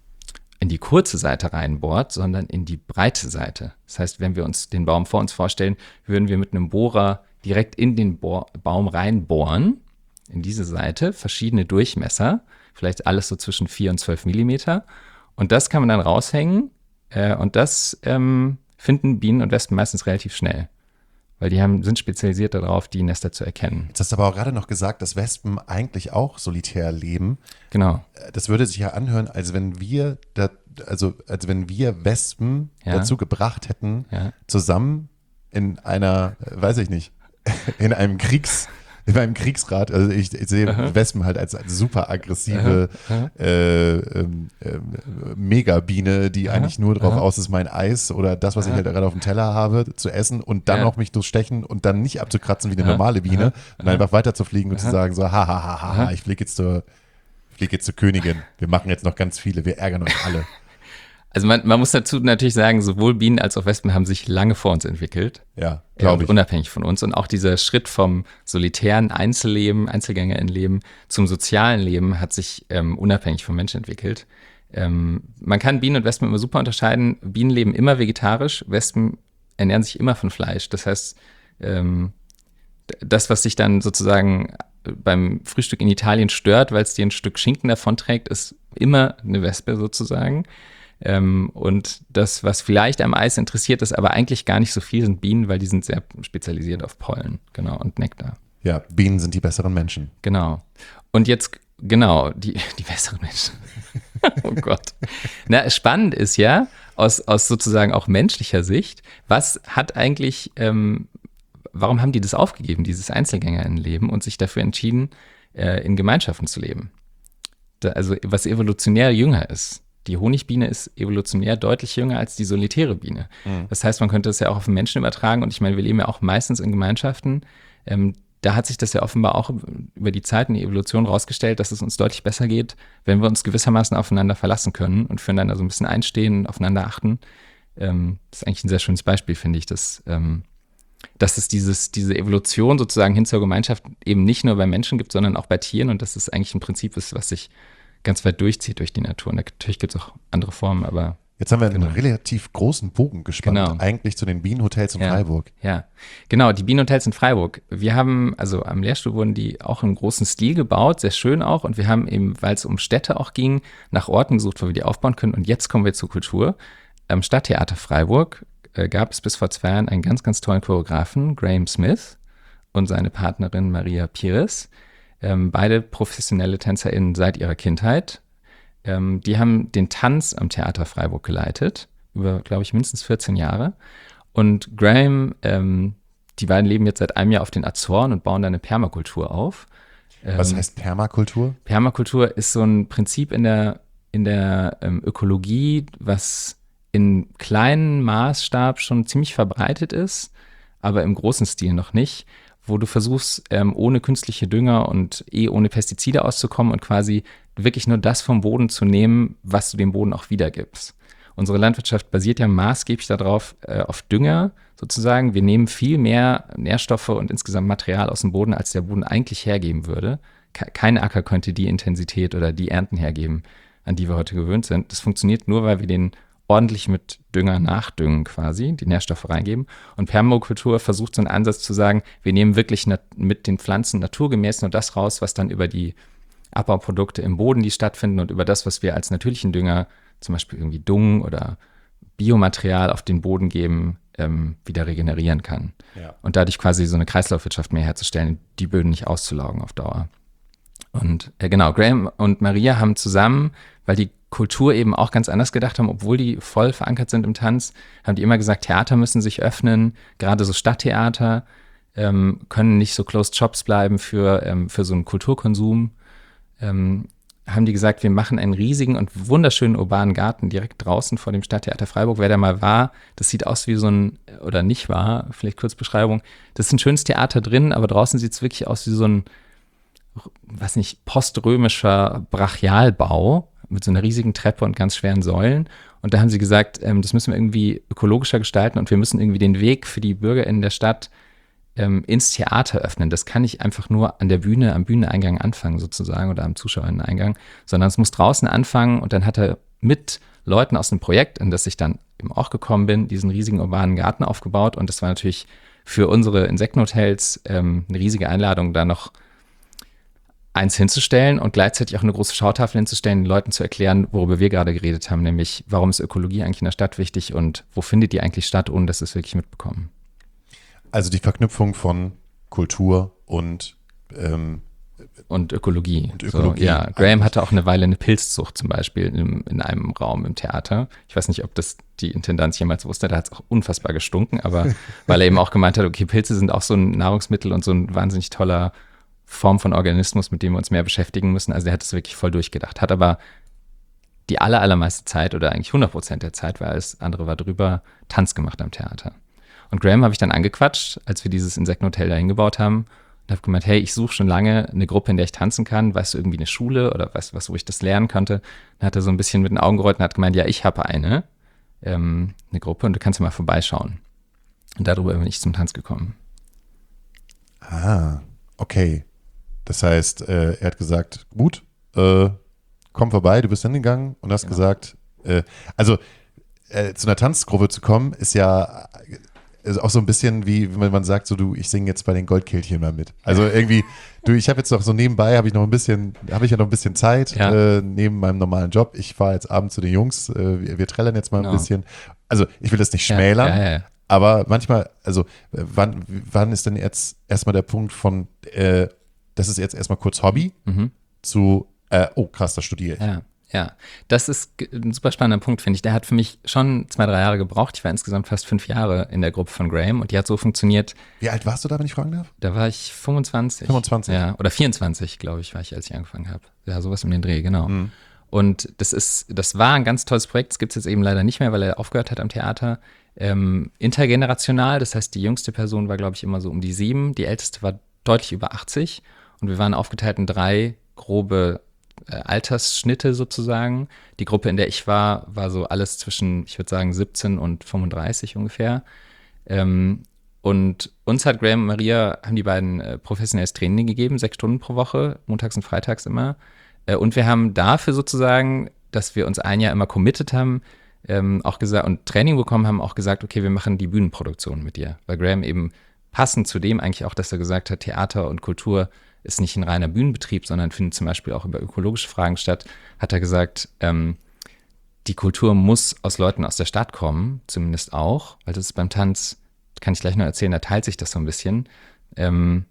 in die kurze Seite reinbohrt, sondern in die breite Seite. Das heißt, wenn wir uns den Baum vor uns vorstellen, würden wir mit einem Bohrer direkt in den Bohr- Baum reinbohren, in diese Seite, verschiedene Durchmesser, vielleicht alles so zwischen vier und zwölf Millimeter. Und das kann man dann raushängen äh, und das ähm, finden Bienen und Wespen meistens relativ schnell, weil die haben, sind spezialisiert darauf, die Nester zu erkennen. Jetzt hast du aber auch gerade noch gesagt, dass Wespen eigentlich auch solitär leben. Genau. Das würde sich ja anhören, als wenn wir, da, also als wenn wir Wespen Ja. dazu gebracht hätten, Ja. zusammen in einer, äh, weiß ich nicht, in einem Kriegs, in einem Kriegsrat, also ich, ich sehe Aha. Wespen halt als, als super aggressive Aha. äh, ähm, ähm, Megabiene, die Aha. eigentlich nur drauf Aha. aus ist, mein Eis oder das, was ich Aha. halt gerade auf dem Teller habe, zu essen und dann Ja. auch mich durchstechen und dann nicht abzukratzen wie eine Aha. normale Biene Aha. und einfach weiter zu fliegen und zu Aha. sagen so, ha, ha, ha, ha, Aha. ich fliege jetzt zur, ich fliege jetzt zur Königin. Wir machen jetzt noch ganz viele, wir ärgern euch alle. Also man, man muss dazu natürlich sagen, sowohl Bienen als auch Wespen haben sich lange vor uns entwickelt. Ja, Ja, glaube und ich. unabhängig von uns. Und auch dieser Schritt vom solitären Einzelleben, Einzelgängerinnenleben zum sozialen Leben hat sich ähm, unabhängig vom Menschen entwickelt. Ähm, man kann Bienen und Wespen immer super unterscheiden. Bienen leben immer vegetarisch, Wespen ernähren sich immer von Fleisch. Das heißt, ähm, das, was sich dann sozusagen beim Frühstück in Italien stört, weil es dir ein Stück Schinken davonträgt, ist immer eine Wespe sozusagen. Ähm, und das, was vielleicht am Eis interessiert, ist aber eigentlich gar nicht so viel, sind Bienen, weil die sind sehr spezialisiert auf Pollen, genau, und Nektar. Ja, Bienen sind die besseren Menschen. Genau. Und jetzt, genau, die, die besseren Menschen. Oh Gott. Na, spannend ist ja, aus, aus sozusagen auch menschlicher Sicht, was hat eigentlich, ähm, warum haben die das aufgegeben, dieses Einzelgängerinnenleben, und sich dafür entschieden, äh, in Gemeinschaften zu leben? Da, also was evolutionär jünger ist. Die Honigbiene ist evolutionär deutlich jünger als die solitäre Biene. Mhm. Das heißt, man könnte das ja auch auf den Menschen übertragen. Und ich meine, wir leben ja auch meistens in Gemeinschaften. Ähm, da hat sich das ja offenbar auch über die Zeit in die Evolution rausgestellt, dass es uns deutlich besser geht, wenn wir uns gewissermaßen aufeinander verlassen können und füreinander so ein bisschen einstehen und aufeinander achten. Ähm, das ist eigentlich ein sehr schönes Beispiel, finde ich, dass, ähm, dass es dieses, diese Evolution sozusagen hin zur Gemeinschaft eben nicht nur bei Menschen gibt, sondern auch bei Tieren, und dass es eigentlich ein Prinzip ist, was sich ganz weit durchzieht durch die Natur. Und natürlich gibt es auch andere Formen, aber Jetzt haben wir einen Genau. relativ großen Bogen gespannt, Genau. eigentlich zu den Bienenhotels in Ja. Freiburg. Ja, genau, die Bienenhotels in Freiburg. Wir haben, also am Lehrstuhl wurden die auch im großen Stil gebaut, sehr schön auch. Und wir haben eben, weil es um Städte auch ging, nach Orten gesucht, wo wir die aufbauen können. Und jetzt kommen wir zur Kultur. Am Stadttheater Freiburg äh, gab es bis vor zwei Jahren einen ganz, ganz tollen Choreografen, Graham Smith, und seine Partnerin Maria Pires. Ähm, beide professionelle TänzerInnen seit ihrer Kindheit. Ähm, die haben den Tanz am Theater Freiburg geleitet, über, glaube ich, mindestens vierzehn Jahre. Und Graham, ähm, die beiden leben jetzt seit einem Jahr auf den Azoren und bauen da eine Permakultur auf. Was Ähm, heißt Permakultur? Permakultur ist so ein Prinzip in der, in der ähm, Ökologie, was in kleinem Maßstab schon ziemlich verbreitet ist, aber im großen Stil noch nicht, wo du versuchst, ähm, ohne künstliche Dünger und eh ohne Pestizide auszukommen und quasi wirklich nur das vom Boden zu nehmen, was du dem Boden auch wiedergibst. Unsere Landwirtschaft basiert ja maßgeblich darauf, äh, auf Dünger sozusagen. Wir nehmen viel mehr Nährstoffe und insgesamt Material aus dem Boden, als der Boden eigentlich hergeben würde. Ke- Kein Acker könnte die Intensität oder die Ernten hergeben, an die wir heute gewöhnt sind. Das funktioniert nur, weil wir den ordentlich mit Dünger nachdüngen quasi, die Nährstoffe reingeben. Und Permakultur versucht so einen Ansatz zu sagen, wir nehmen wirklich nat- mit den Pflanzen naturgemäß nur das raus, was dann über die Abbauprodukte im Boden, die stattfinden und über das, was wir als natürlichen Dünger, zum Beispiel irgendwie Dung oder Biomaterial auf den Boden geben, ähm, wieder regenerieren kann. Ja. Und dadurch quasi so eine Kreislaufwirtschaft mehr herzustellen, die Böden nicht auszulaugen auf Dauer. Und äh, genau, Graham und Maria haben zusammen, weil die Kultur eben auch ganz anders gedacht haben, obwohl die voll verankert sind im Tanz, haben die immer gesagt, Theater müssen sich öffnen, gerade so Stadttheater ähm, können nicht so closed shops bleiben für, ähm, für so einen Kulturkonsum. Ähm, haben die gesagt, wir machen einen riesigen und wunderschönen urbanen Garten direkt draußen vor dem Stadttheater Freiburg. Wer da mal war, das sieht aus wie so ein, oder nicht war, vielleicht kurz Beschreibung, das ist ein schönes Theater drin, aber draußen sieht es wirklich aus wie so ein, weiß nicht, poströmischer Brachialbau mit so einer riesigen Treppe und ganz schweren Säulen. Und da haben sie gesagt, ähm, das müssen wir irgendwie ökologischer gestalten und wir müssen irgendwie den Weg für die BürgerInnen der Stadt ähm, ins Theater öffnen. Das kann nicht einfach nur an der Bühne, am Bühneneingang anfangen sozusagen oder am ZuschauerInneneingang, sondern es muss draußen anfangen. Und dann hat er mit Leuten aus dem Projekt, an das ich dann eben auch gekommen bin, diesen riesigen urbanen Garten aufgebaut. Und das war natürlich für unsere Insektenhotels ähm, eine riesige Einladung, da noch eins hinzustellen und gleichzeitig auch eine große Schautafel hinzustellen, den Leuten zu erklären, worüber wir gerade geredet haben, nämlich warum ist Ökologie eigentlich in der Stadt wichtig und wo findet die eigentlich statt, ohne dass wir es wirklich mitbekommen. Also die Verknüpfung von Kultur und ähm, Und Ökologie. Und Ökologie. So, ja, Graham hatte auch eine Weile eine Pilzzucht zum Beispiel in, in einem Raum im Theater. Ich weiß nicht, ob das die Intendanz jemals wusste, da hat es auch unfassbar gestunken, aber weil er eben auch gemeint hat, okay, Pilze sind auch so ein Nahrungsmittel und so ein wahnsinnig toller Form von Organismus, mit dem wir uns mehr beschäftigen müssen. Also der hat das wirklich voll durchgedacht, hat aber die aller, allermeiste Zeit oder eigentlich hundert Prozent der Zeit, weil alles andere war drüber, Tanz gemacht am Theater. Und Graham habe ich dann angequatscht, als wir dieses Insektenhotel da hingebaut haben und habe gemeint, hey, ich suche schon lange eine Gruppe, in der ich tanzen kann. Weißt du, irgendwie eine Schule oder weißt du was, wo ich das lernen könnte? Dann hat er so ein bisschen mit den Augen gerollt und hat gemeint, ja, ich habe eine, ähm, eine Gruppe und du kannst ja mal vorbeischauen. Und darüber bin ich zum Tanz gekommen. Ah, okay. Das heißt, äh, er hat gesagt, gut, äh, komm vorbei, du bist hingegangen und hast Genau. gesagt, äh, also äh, zu einer Tanzgruppe zu kommen, ist ja ist auch so ein bisschen wie, wenn man sagt, so du, ich singe jetzt bei den Goldkehlchen mal mit. Also irgendwie, du, ich habe jetzt noch so nebenbei, habe ich noch ein bisschen, habe ich ja noch ein bisschen Zeit, Ja. äh, neben meinem normalen Job. Ich fahre jetzt abends zu den Jungs, äh, wir, wir trällern jetzt mal ein Genau. bisschen. Also ich will das nicht Ja, schmälern, ja, ja, ja. aber manchmal, also äh, wann, wann ist denn jetzt erstmal der Punkt von, äh, das ist jetzt erstmal kurz Hobby, Mhm. zu, äh, oh krass, das studiere ich. Ja, ja. Das ist g- ein super spannender Punkt, finde ich. Der hat für mich schon zwei, drei Jahre gebraucht. Ich war insgesamt fast fünf Jahre in der Gruppe von Graham und die hat so funktioniert. Wie alt warst du da, wenn ich fragen darf? Da war ich fünfundzwanzig. fünfundzwanzig. Ja, oder vierundzwanzig, glaube ich, war ich, als ich angefangen habe. Ja, sowas um den Dreh, genau. Mhm. Und das ist, das war ein ganz tolles Projekt. Das gibt es jetzt eben leider nicht mehr, weil er aufgehört hat am Theater. Ähm, intergenerational, das heißt, die jüngste Person war, glaube ich, immer so um die sieben. Die älteste war deutlich über achtzig. Und wir waren aufgeteilt in drei grobe äh, Altersschnitte sozusagen. Die Gruppe, in der ich war, war so alles zwischen, ich würde sagen, siebzehn und fünfunddreißig ungefähr. Ähm, und uns hat Graham und Maria, haben die beiden äh, professionelles Training gegeben, sechs Stunden pro Woche, montags und freitags immer. Äh, und wir haben dafür sozusagen, dass wir uns ein Jahr immer committed haben, ähm, auch gesagt, und Training bekommen haben, auch gesagt, okay, wir machen die Bühnenproduktion mit dir. Weil Graham eben passend zu dem eigentlich auch, dass er gesagt hat, Theater und Kultur ist nicht ein reiner Bühnenbetrieb, sondern findet zum Beispiel auch über ökologische Fragen statt, hat er gesagt, ähm, die Kultur muss aus Leuten aus der Stadt kommen, zumindest auch, weil das ist beim Tanz, kann ich gleich noch erzählen, da teilt sich das so ein bisschen. Ähm,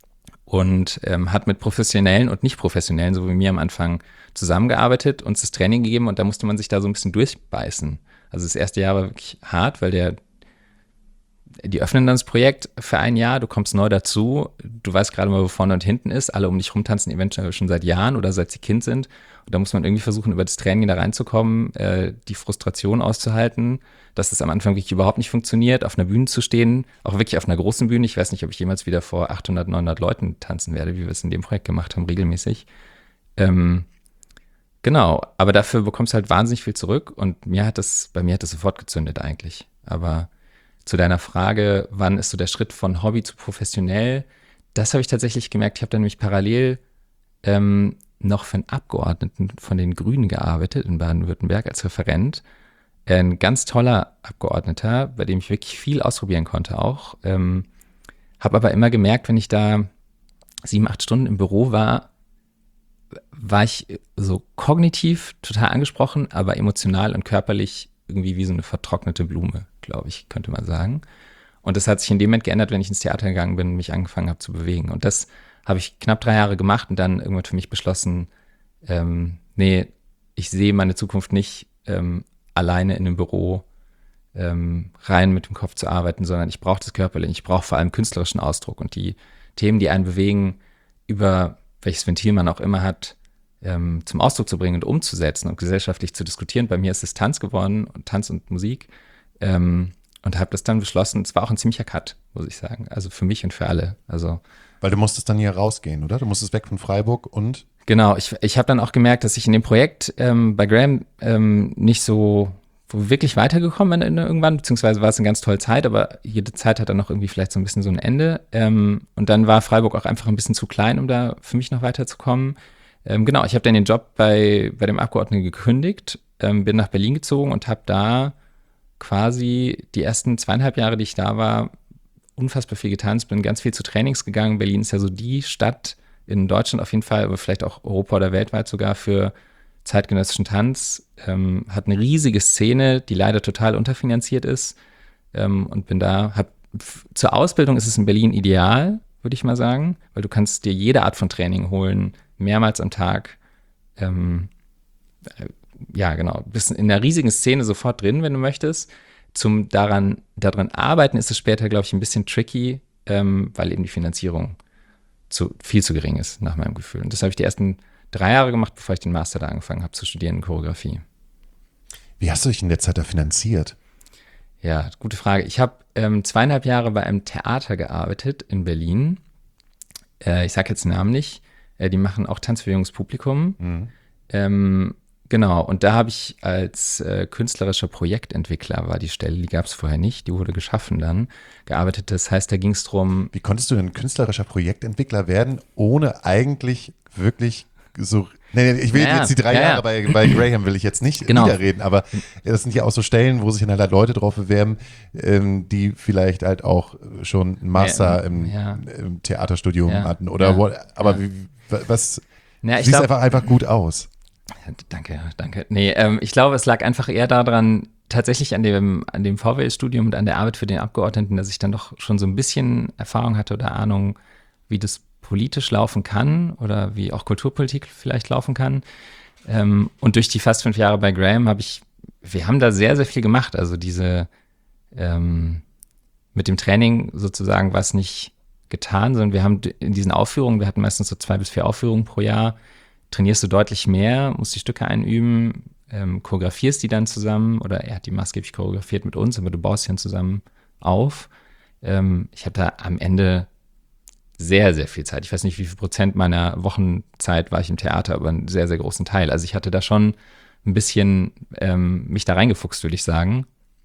und ähm, hat mit Professionellen und Nicht-Professionellen, so wie mir am Anfang, zusammengearbeitet, uns das Training gegeben und da musste man sich da so ein bisschen durchbeißen. Also das erste Jahr war wirklich hart, weil der die öffnen dann das Projekt für ein Jahr, du kommst neu dazu, du weißt gerade mal, wo vorne und hinten ist. Alle um dich rumtanzen eventuell schon seit Jahren oder seit sie Kind sind. Und da muss man irgendwie versuchen, über das Training da reinzukommen, äh, die Frustration auszuhalten, dass es am Anfang wirklich überhaupt nicht funktioniert, auf einer Bühne zu stehen, auch wirklich auf einer großen Bühne. Ich weiß nicht, ob ich jemals wieder vor achthundert, neunhundert Leuten tanzen werde, wie wir es in dem Projekt gemacht haben, regelmäßig. Ähm, genau, aber dafür bekommst du halt wahnsinnig viel zurück und mir hat das, bei mir hat das sofort gezündet eigentlich. Aber zu deiner Frage, wann ist so der Schritt von Hobby zu professionell, das habe ich tatsächlich gemerkt. Ich habe dann nämlich parallel ähm, noch für einen Abgeordneten von den Grünen gearbeitet in Baden-Württemberg als Referent. Ein ganz toller Abgeordneter, bei dem ich wirklich viel ausprobieren konnte auch. Ähm, habe aber immer gemerkt, wenn ich da sieben, acht Stunden im Büro war, war ich so kognitiv total angesprochen, aber emotional und körperlich irgendwie wie so eine vertrocknete Blume, glaube ich, könnte man sagen. Und das hat sich in dem Moment geändert, wenn ich ins Theater gegangen bin und mich angefangen habe zu bewegen. Und das habe ich knapp drei Jahre gemacht und dann irgendwann für mich beschlossen, ähm, nee, ich sehe meine Zukunft nicht ähm, alleine in einem Büro ähm, rein mit dem Kopf zu arbeiten, sondern ich brauche das körperlich. Ich brauche vor allem künstlerischen Ausdruck und die Themen, die einen bewegen, über welches Ventil man auch immer hat, ähm, zum Ausdruck zu bringen und umzusetzen und gesellschaftlich zu diskutieren. Bei mir ist es Tanz geworden und Tanz und Musik ähm, und habe das dann beschlossen. Es war auch ein ziemlicher Cut, muss ich sagen. Also für mich und für alle. Also Weil du musstest dann hier rausgehen, oder? Du musstest weg von Freiburg und genau, ich, ich habe dann auch gemerkt, dass ich in dem Projekt ähm, bei Graham ähm, nicht so wirklich weitergekommen bin irgendwann, beziehungsweise war es eine ganz tolle Zeit, aber jede Zeit hat dann noch irgendwie vielleicht so ein bisschen so ein Ende. Ähm, und dann war Freiburg auch einfach ein bisschen zu klein, um da für mich noch weiterzukommen. Ähm, genau, ich habe dann den Job bei, bei dem Abgeordneten gekündigt, ähm, bin nach Berlin gezogen und habe da quasi die ersten zweieinhalb Jahre, die ich da war, unfassbar viel getanzt, bin ganz viel zu Trainings gegangen. Berlin ist ja so die Stadt in Deutschland auf jeden Fall, aber vielleicht auch Europa oder weltweit sogar für zeitgenössischen Tanz, ähm, hat eine riesige Szene, die leider total unterfinanziert ist ähm, und bin da, hab, f- zur Ausbildung ist es in Berlin ideal, würde ich mal sagen, weil du kannst dir jede Art von Training holen, mehrmals am Tag, ähm, äh, ja genau, bist in einer riesigen Szene sofort drin, wenn du möchtest. Zum daran, daran arbeiten ist es später, glaube ich, ein bisschen tricky, ähm, weil eben die Finanzierung zu, viel zu gering ist, nach meinem Gefühl. Und das habe ich die ersten drei Jahre gemacht, bevor ich den Master da angefangen habe zu studieren in Choreografie. wie hast du dich in der Zeit da finanziert? Ja, gute Frage. Ich habe ähm, zweieinhalb Jahre bei einem Theater gearbeitet in Berlin. Äh, ich sage jetzt den Namen nicht. Äh, die machen auch Tanz für junges Publikum. Mhm. Ähm, genau, und da habe ich als äh, künstlerischer Projektentwickler, war die Stelle, die gab es vorher nicht, die wurde geschaffen dann, gearbeitet. Das heißt, da ging es darum, Wie konntest du denn künstlerischer Projektentwickler werden, ohne eigentlich wirklich so, nee, nee, ich will Ja, jetzt die drei ja, ja. Jahre bei, bei Graham will ich jetzt nicht Genau. widerreden, aber das sind ja auch so Stellen, wo sich dann halt Leute drauf bewerben, ähm, die vielleicht halt auch schon einen Master Ja, im, ja. im Theaterstudium Ja, hatten oder ja, what, aber ja. wie, was, na, ich siehst glaube, einfach, einfach gut aus. danke, danke. Nee, ähm, ich glaube, es lag einfach eher daran, tatsächlich an dem, an dem V W L-Studium und an der Arbeit für den Abgeordneten, dass ich dann doch schon so ein bisschen Erfahrung hatte oder Ahnung, wie das politisch laufen kann oder wie auch Kulturpolitik vielleicht laufen kann. Ähm, und durch die fast fünf Jahre bei Graham habe ich, wir haben da sehr, sehr viel gemacht. Also diese, ähm, mit dem Training sozusagen war es nicht getan, sondern wir haben in diesen Aufführungen, wir hatten meistens so zwei bis vier Aufführungen pro Jahr, trainierst du deutlich mehr, musst die Stücke einüben, ähm, choreografierst die dann zusammen oder er hat die maßgeblich choreografiert mit uns, aber du baust sie dann zusammen auf. Ähm, ich habe da am Ende sehr, sehr viel Zeit. Ich weiß nicht, wie viel Prozent meiner Wochenzeit war ich im Theater, aber einen sehr, sehr großen Teil. Also ich hatte da schon ein bisschen ähm, mich da reingefuchst, würde ich sagen.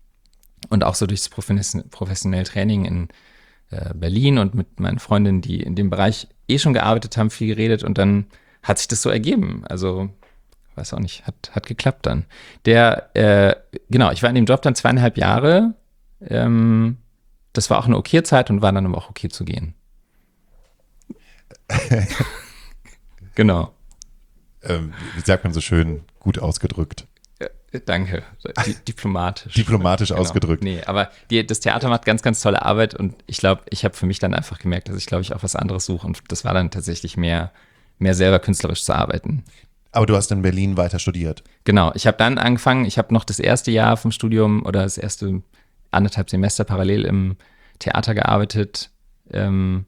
Und auch so durchs Profes- professionelle Training in äh, Berlin und mit meinen Freundinnen, die in dem Bereich eh schon gearbeitet haben, viel geredet und dann hat sich das so ergeben. Also, weiß auch nicht, hat, hat geklappt dann. Der, äh, genau, ich war in dem Job dann zweieinhalb Jahre. Ähm, das war auch eine okay Zeit und war dann aber auch okay zu gehen. Genau. Ähm, wie sagt man so schön, gut ausgedrückt. Äh, Danke. Di- diplomatisch. Diplomatisch Genau. ausgedrückt. Nee, aber die, das Theater macht ganz, ganz tolle Arbeit und ich glaube, ich habe für mich dann einfach gemerkt, dass ich, glaube ich, auch was anderes suche und das war dann tatsächlich mehr, mehr selber künstlerisch zu arbeiten. Aber du hast in Berlin weiter studiert. Genau, ich habe dann angefangen, ich habe noch das erste Jahr vom Studium oder das erste anderthalb Semester parallel im Theater gearbeitet, ähm,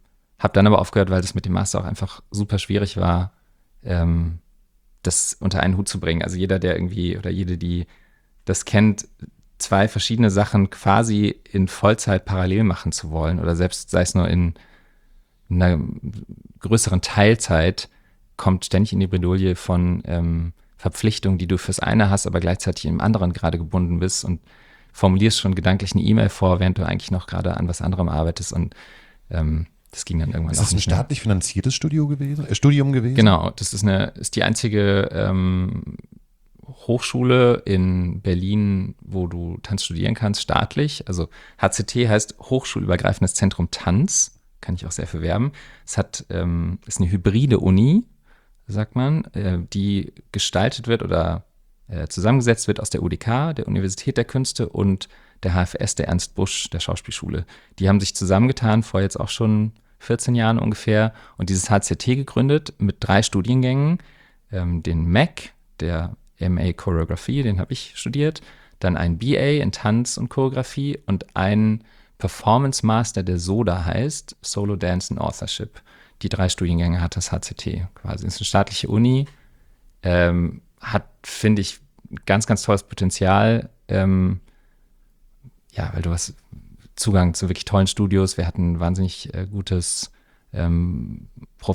habe dann aber aufgehört, weil das mit dem Master auch einfach super schwierig war, ähm, das unter einen Hut zu bringen. Also jeder, der irgendwie oder jede, die das kennt, zwei verschiedene Sachen quasi in Vollzeit parallel machen zu wollen oder selbst sei es nur in, in einer größeren Teilzeit, kommt ständig in die Bredouille von ähm, Verpflichtungen, die du fürs eine hast, aber gleichzeitig im anderen gerade gebunden bist und formulierst schon gedanklich eine E-Mail vor, während du eigentlich noch gerade an was anderem arbeitest und ähm, das ging dann irgendwann Ist auch das ein nicht mehr. staatlich finanziertes Studio gewesen, äh, Studium gewesen? Genau, das ist eine, ist die einzige ähm, Hochschule in Berlin, wo du Tanz studieren kannst, staatlich. Also H Z T heißt Hochschulübergreifendes Zentrum Tanz, kann ich auch sehr für werben. Es hat, ähm, ist eine hybride Uni, sagt man, äh, die gestaltet wird oder äh, zusammengesetzt wird aus der U D K, der Universität der Künste und der H F S, der Ernst Busch, der Schauspielschule. Die haben sich zusammengetan, vor jetzt auch schon vierzehn Jahren ungefähr, und dieses H Z T gegründet mit drei Studiengängen, ähm, den M A C, der M A Choreografie, den habe ich studiert, dann ein B A in Tanz und Choreografie und ein Performance Master, der SODA heißt, Solo Dance and Authorship. Die drei Studiengänge hat das H Z T quasi. Das ist eine staatliche Uni, ähm, hat, finde ich, ganz, ganz tolles Potenzial, ähm, ja, weil du hast Zugang zu wirklich tollen Studios. Wir hatten ein wahnsinnig äh, gutes ähm,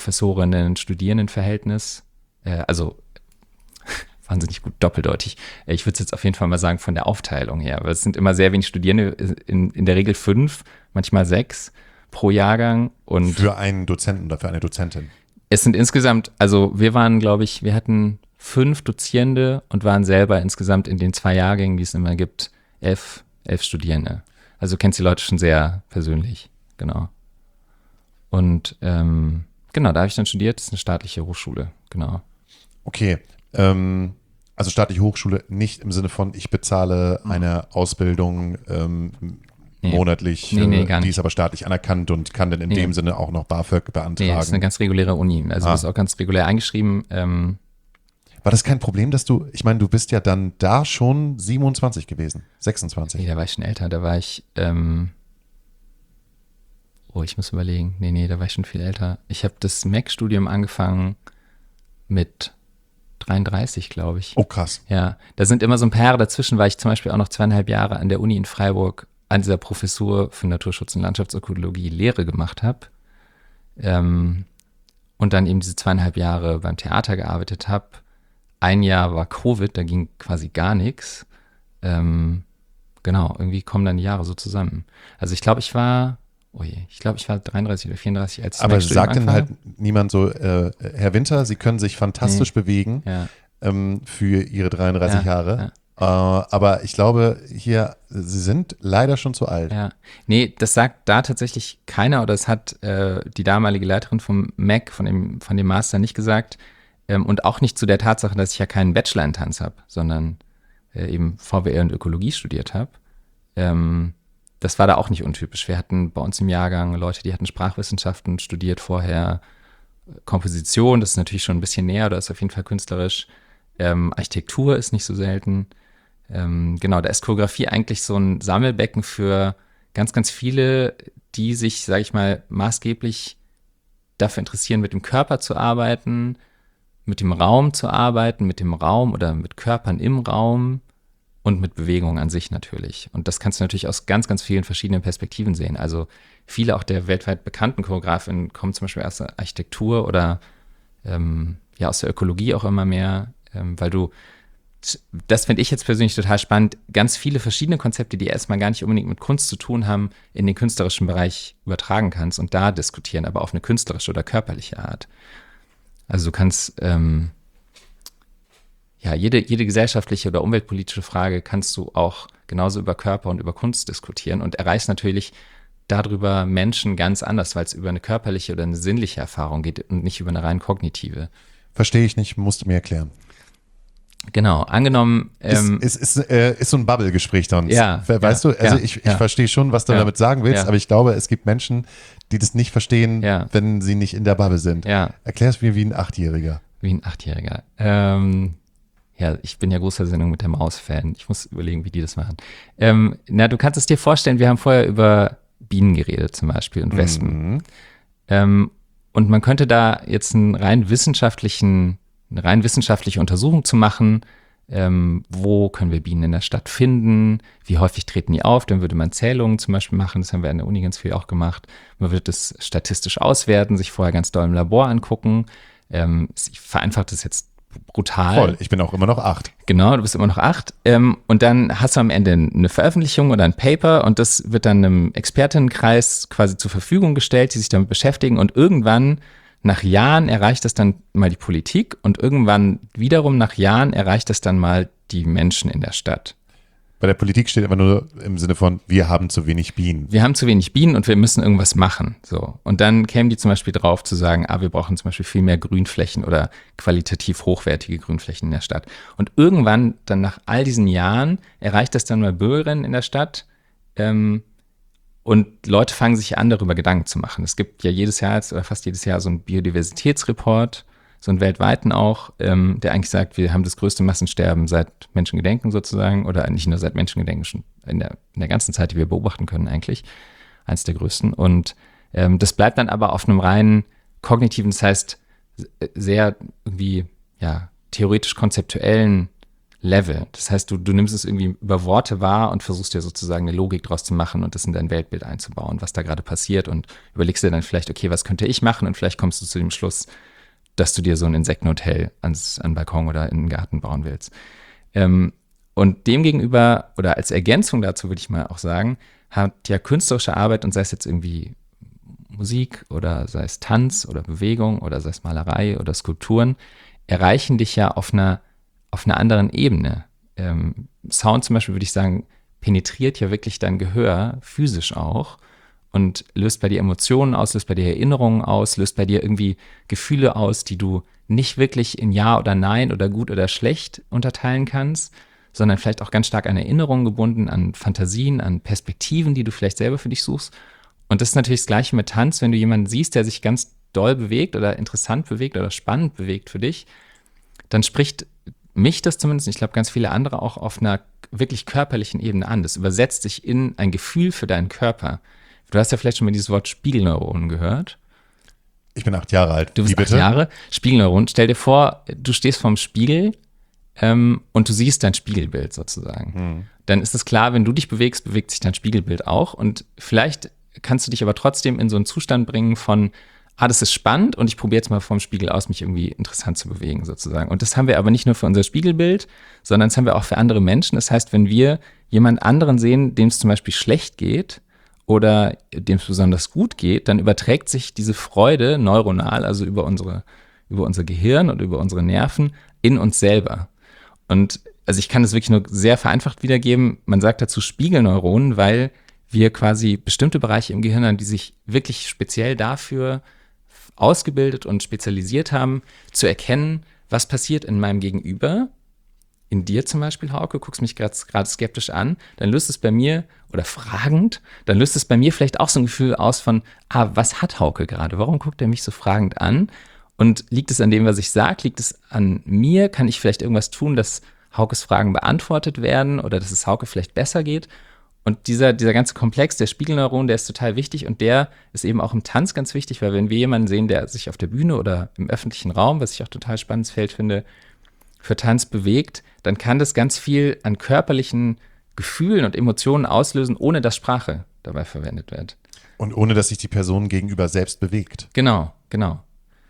Professorinnen-Studierendenverhältnis. Äh, also wahnsinnig gut doppeldeutig. Ich würde es jetzt auf jeden Fall mal sagen von der Aufteilung her, weil es sind immer sehr wenig Studierende, in, in der Regel fünf, manchmal sechs pro Jahrgang. Und für einen Dozenten oder für eine Dozentin? Es sind insgesamt, also wir waren, glaube ich, wir hatten fünf Dozierende und waren selber insgesamt in den zwei Jahrgängen, die es immer gibt, elf, elf Studierende. Also du kennst die Leute schon sehr persönlich, genau. Und ähm, genau, da habe ich dann studiert, das ist eine staatliche Hochschule, genau. Okay, ähm, also staatliche Hochschule nicht im Sinne von, ich bezahle eine Ausbildung ähm, nee. monatlich, nee, nee, gar die nicht. ist aber staatlich anerkannt und kann dann in nee. dem Sinne auch noch BAföG beantragen. Nee, das ist eine ganz reguläre Uni, also ah. du bist auch ganz regulär eingeschrieben. Ähm, War das kein Problem, dass du, ich meine, du bist ja dann da schon siebenundzwanzig gewesen, sechsundzwanzig. Nee, da war ich schon älter, da war ich, ähm, oh, ich muss überlegen, nee, nee, da war ich schon viel älter. Ich habe das M A C-Studium angefangen mit dreiunddreißig, glaube ich. Oh, krass. Ja, da sind immer so ein paar Jahre dazwischen, weil ich zum Beispiel auch noch zweieinhalb Jahre an der Uni in Freiburg an dieser Professur für Naturschutz und Landschaftsökologie Lehre gemacht habe. Ähm, und dann eben diese zweieinhalb Jahre beim Theater gearbeitet habe. Ein Jahr war Covid, da ging quasi gar nichts. Ähm, genau, irgendwie kommen dann die Jahre so zusammen. Also ich glaube, ich war, oh je, ich glaube, ich war dreiunddreißig oder vierunddreißig, als ich Aber das Studium sagt denn angefangen halt niemand so, äh, Herr Winter, Sie können sich fantastisch Nee. bewegen Ja. ähm, für Ihre dreiunddreißig Ja, Jahre. Äh, aber ich glaube, hier, Sie sind leider schon zu alt. Ja, nee, das sagt da tatsächlich keiner, oder es hat äh, die damalige Leiterin vom M A C, von dem, von dem Master nicht gesagt, ähm, und auch nicht zu der Tatsache, dass ich ja keinen Bachelor in Tanz habe, sondern äh, eben V W L und Ökologie studiert habe. Ähm, das war da auch nicht untypisch. Wir hatten bei uns im Jahrgang Leute, die hatten Sprachwissenschaften studiert vorher, Komposition, das ist natürlich schon ein bisschen näher, oder ist auf jeden Fall künstlerisch. Ähm, Architektur ist nicht so selten. Ähm, genau, da ist Choreografie eigentlich so ein Sammelbecken für ganz, ganz viele, die sich, sage ich mal, maßgeblich dafür interessieren, mit dem Körper zu arbeiten, mit dem Raum zu arbeiten, mit dem Raum oder mit Körpern im Raum und mit Bewegung an sich natürlich. Und das kannst du natürlich aus ganz, ganz vielen verschiedenen Perspektiven sehen. Also viele auch der weltweit bekannten Choreografinnen kommen zum Beispiel aus der Architektur oder ähm, ja aus der Ökologie auch immer mehr, ähm, weil du, das finde ich jetzt persönlich total spannend, ganz viele verschiedene Konzepte, die erstmal gar nicht unbedingt mit Kunst zu tun haben, in den künstlerischen Bereich übertragen kannst und da diskutieren, aber auf eine künstlerische oder körperliche Art. Also du kannst, ähm, ja, jede, jede gesellschaftliche oder umweltpolitische Frage kannst du auch genauso über Körper und über Kunst diskutieren und erreichst natürlich darüber Menschen ganz anders, weil es über eine körperliche oder eine sinnliche Erfahrung geht und nicht über eine rein kognitive. Verstehe ich nicht, musst du mir erklären. Genau, angenommen. Ähm, ist, ist, ist, äh, ist so ein Bubble-Gespräch sonst. Ja, Weißt ja, du, also ja, ich, ich ja. verstehe schon, was du Ja. damit sagen willst, Ja. aber ich glaube, es gibt Menschen, die das nicht verstehen, Ja. wenn sie nicht in der Bubble sind. Ja. Erklär es mir wie ein Achtjähriger. Wie ein Achtjähriger. Ähm, ja, ich bin ja großer Sendung mit der Maus-Fan. Ich muss überlegen, wie die das machen. Ähm, na, du kannst es dir vorstellen, wir haben vorher über Bienen geredet zum Beispiel und Wespen. Mhm. Ähm, und man könnte da jetzt einen rein wissenschaftlichen, eine rein wissenschaftliche Untersuchung zu machen, ähm, wo können wir Bienen in der Stadt finden, wie häufig treten die auf, dann würde man Zählungen zum Beispiel machen, das haben wir an der Uni ganz viel auch gemacht. Man würde das statistisch auswerten, sich vorher ganz doll im Labor angucken. Ähm, ich vereinfache das jetzt brutal. Voll, ich bin auch immer noch acht. Genau, du bist immer noch acht. Ähm, und dann hast du am Ende eine Veröffentlichung oder ein Paper und das wird dann einem Expertinnenkreis quasi zur Verfügung gestellt, die sich damit beschäftigen und irgendwann nach Jahren erreicht das dann mal die Politik und irgendwann wiederum nach Jahren erreicht das dann mal die Menschen in der Stadt. Bei der Politik steht immer nur im Sinne von, wir haben zu wenig Bienen. Wir haben zu wenig Bienen und wir müssen irgendwas machen. So. Und dann kämen die zum Beispiel drauf zu sagen, ah, wir brauchen zum Beispiel viel mehr Grünflächen oder qualitativ hochwertige Grünflächen in der Stadt. Und irgendwann, dann nach all diesen Jahren, erreicht das dann mal Bürgerinnen in der Stadt ähm, und Leute fangen sich an, darüber Gedanken zu machen. Es gibt ja jedes Jahr oder fast jedes Jahr so einen Biodiversitätsreport, so einen weltweiten auch, ähm, der eigentlich sagt, wir haben das größte Massensterben seit Menschengedenken sozusagen, oder nicht nur seit Menschengedenken, schon in der, in der ganzen Zeit, die wir beobachten können eigentlich, eins der größten. Und ähm, das bleibt dann aber auf einem rein kognitiven, das heißt sehr irgendwie, ja, theoretisch-konzeptuellen Level. Das heißt, du, du nimmst es irgendwie über Worte wahr und versuchst dir sozusagen eine Logik draus zu machen und das in dein Weltbild einzubauen, was da gerade passiert und überlegst dir dann vielleicht, okay, was könnte ich machen und vielleicht kommst du zu dem Schluss, dass du dir so ein Insektenhotel ans, an den Balkon oder in den Garten bauen willst. Ähm, und demgegenüber oder als Ergänzung dazu würde ich mal auch sagen, hat ja künstlerische Arbeit und sei es jetzt irgendwie Musik oder sei es Tanz oder Bewegung oder sei es Malerei oder Skulpturen, erreichen dich ja auf einer, auf einer anderen Ebene. Ähm, Sound zum Beispiel würde ich sagen, penetriert ja wirklich dein Gehör, physisch auch, und löst bei dir Emotionen aus, löst bei dir Erinnerungen aus, löst bei dir irgendwie Gefühle aus, die du nicht wirklich in Ja oder Nein oder gut oder schlecht unterteilen kannst, sondern vielleicht auch ganz stark an Erinnerungen gebunden, an Fantasien, an Perspektiven, die du vielleicht selber für dich suchst. Und das ist natürlich das Gleiche mit Tanz, wenn du jemanden siehst, der sich ganz doll bewegt oder interessant bewegt oder spannend bewegt für dich, dann spricht mich das zumindest, ich glaube ganz viele andere auch auf einer wirklich körperlichen Ebene an. Das übersetzt sich in ein Gefühl für deinen Körper. Du hast ja vielleicht schon mal dieses Wort Spiegelneuronen gehört. Ich bin acht Jahre alt. Du bist Wie bitte? acht Jahre. Spiegelneuronen. Stell dir vor, du stehst vorm Spiegel ähm, und du siehst dein Spiegelbild sozusagen. Hm. Dann ist es klar, wenn du dich bewegst, bewegt sich dein Spiegelbild auch. Und vielleicht kannst du dich aber trotzdem in so einen Zustand bringen von, ah, das ist spannend und ich probiere jetzt mal vorm Spiegel aus, mich irgendwie interessant zu bewegen sozusagen. Und das haben wir aber nicht nur für unser Spiegelbild, sondern das haben wir auch für andere Menschen. Das heißt, wenn wir jemand anderen sehen, dem es zum Beispiel schlecht geht, oder dem es besonders gut geht, dann überträgt sich diese Freude neuronal, also über unsere, über unser Gehirn und über unsere Nerven in uns selber. Und also ich kann das wirklich nur sehr vereinfacht wiedergeben. Man sagt dazu Spiegelneuronen, weil wir quasi bestimmte Bereiche im Gehirn haben, die sich wirklich speziell dafür ausgebildet und spezialisiert haben, zu erkennen, was passiert in meinem Gegenüber. In dir zum Beispiel, Hauke, guckst mich gerade skeptisch an, dann löst es bei mir, oder fragend, dann löst es bei mir vielleicht auch so ein Gefühl aus von, ah, was hat Hauke gerade? Warum guckt er mich so fragend an? Und liegt es an dem, was ich sage? Liegt es an mir? Kann ich vielleicht irgendwas tun, dass Haukes Fragen beantwortet werden oder dass es Hauke vielleicht besser geht? Und dieser, dieser ganze Komplex der Spiegelneuronen, der ist total wichtig und der ist eben auch im Tanz ganz wichtig, weil wenn wir jemanden sehen, der sich auf der Bühne oder im öffentlichen Raum, was ich auch total spannendes Feld finde, für Tanz bewegt, dann kann das ganz viel an körperlichen Gefühlen und Emotionen auslösen, ohne dass Sprache dabei verwendet wird. Und ohne, dass sich die Person gegenüber selbst bewegt. Genau, genau.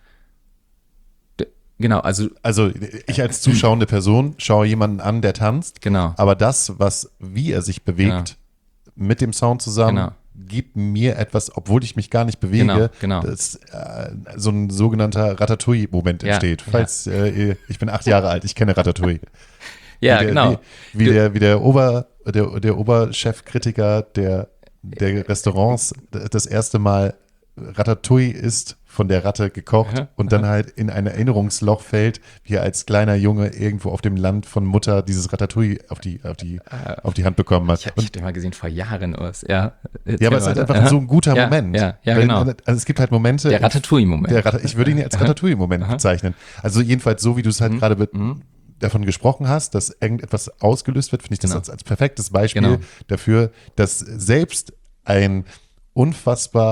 D- genau, also Also ich als zuschauende Person schaue jemanden an, der tanzt, genau. aber das, was wie er sich bewegt, mit dem Sound zusammen, Genau. gibt mir etwas, obwohl ich mich gar nicht bewege, Genau, genau. dass äh, so ein sogenannter Ratatouille-Moment Ja, entsteht. Falls äh, ich bin acht Jahre alt, ich kenne Ratatouille. Ja, wie der, genau. Wie, wie Du- der, wie der, Ober, der, der Oberchefkritiker der, der Restaurants das erste Mal Ratatouille isst, von der Ratte gekocht Aha, und dann halt in ein Erinnerungsloch fällt, wie er als kleiner Junge irgendwo auf dem Land von Mutter dieses Ratatouille auf die, auf die, auf die Hand bekommen hat. Ich habe Und, den mal gesehen vor Jahren, Urs. Ja, ja, aber es ist halt einfach so ein guter ja, Moment. Ja, ja, Wenn- genau. Also es gibt halt Momente. Der Ratatouille-Moment. Der Rata- ich würde ihn als Ratatouille-Moment bezeichnen. Also jedenfalls so, wie du es halt gerade be- davon gesprochen hast, dass irgendetwas ausgelöst wird, finde ich das Genau. als, als perfektes Beispiel Genau. dafür, dass selbst ein unfassbar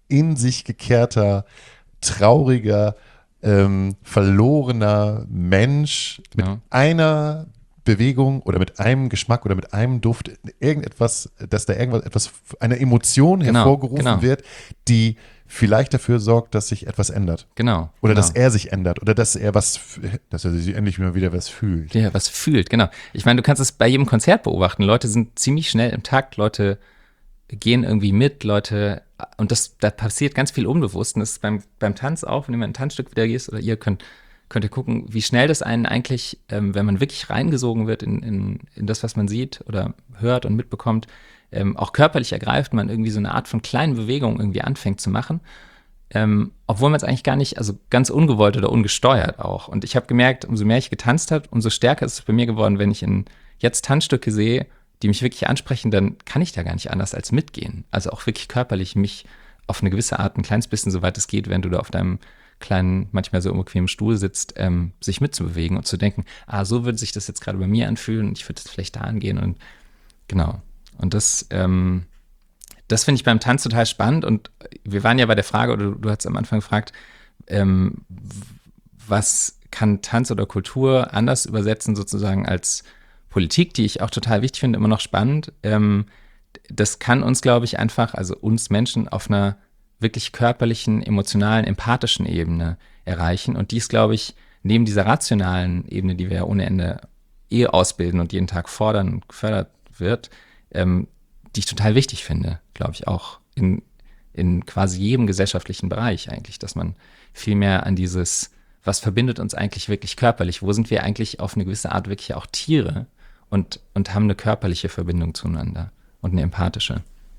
in sich gekehrter, trauriger, ähm, verlorener Mensch mit Ja. einer Bewegung oder mit einem Geschmack oder mit einem Duft, irgendetwas, dass da irgendwas, etwas, eine Emotion Genau, hervorgerufen genau. wird, die vielleicht dafür sorgt, dass sich etwas ändert. Genau. Oder genau. dass er sich ändert oder dass er was, dass er sich endlich mal wieder was fühlt. Ja, was fühlt, genau. Ich meine, du kannst es bei jedem Konzert beobachten. Leute sind ziemlich schnell im Takt, Leute gehen irgendwie mit, Leute, und das, da passiert ganz viel unbewusst. Und das ist beim, beim Tanz auch, wenn du mal ein Tanzstück wieder gehst, oder ihr könnt, könnt ihr gucken, wie schnell das einen eigentlich, ähm, wenn man wirklich reingesogen wird in, in, in das, was man sieht oder hört und mitbekommt, ähm, auch körperlich ergreift, man irgendwie so eine Art von kleinen Bewegungen irgendwie anfängt zu machen. Ähm, obwohl man es eigentlich gar nicht, also ganz ungewollt oder ungesteuert auch. Und ich habe gemerkt, umso mehr ich getanzt habe, umso stärker ist es bei mir geworden, wenn ich in jetzt Tanzstücke sehe, die mich wirklich ansprechen, dann kann ich da gar nicht anders als mitgehen. Also auch wirklich körperlich mich auf eine gewisse Art ein kleines bisschen, soweit es geht, wenn du da auf deinem kleinen, manchmal so unbequemen Stuhl sitzt, ähm, sich mitzubewegen und zu denken, ah, so würde sich das jetzt gerade bei mir anfühlen und ich würde das vielleicht da angehen und genau. Und das, ähm, das finde ich beim Tanz total spannend und wir waren ja bei der Frage, oder du, du hast am Anfang gefragt, ähm, was kann Tanz oder Kultur anders übersetzen sozusagen als Politik, die ich auch total wichtig finde, immer noch spannend. Ähm, das kann uns, glaube ich, einfach, also uns Menschen auf einer wirklich körperlichen, emotionalen, empathischen Ebene erreichen und dies, glaube ich, neben dieser rationalen Ebene, die wir ja ohne Ende eh ausbilden und jeden Tag fordern und gefördert wird, ähm, die ich total wichtig finde, glaube ich, auch in, in quasi jedem gesellschaftlichen Bereich eigentlich, dass man viel mehr an dieses, was verbindet uns eigentlich wirklich körperlich, wo sind wir eigentlich auf eine gewisse Art wirklich auch Tiere und, und haben eine körperliche Verbindung zueinander und eine empathische.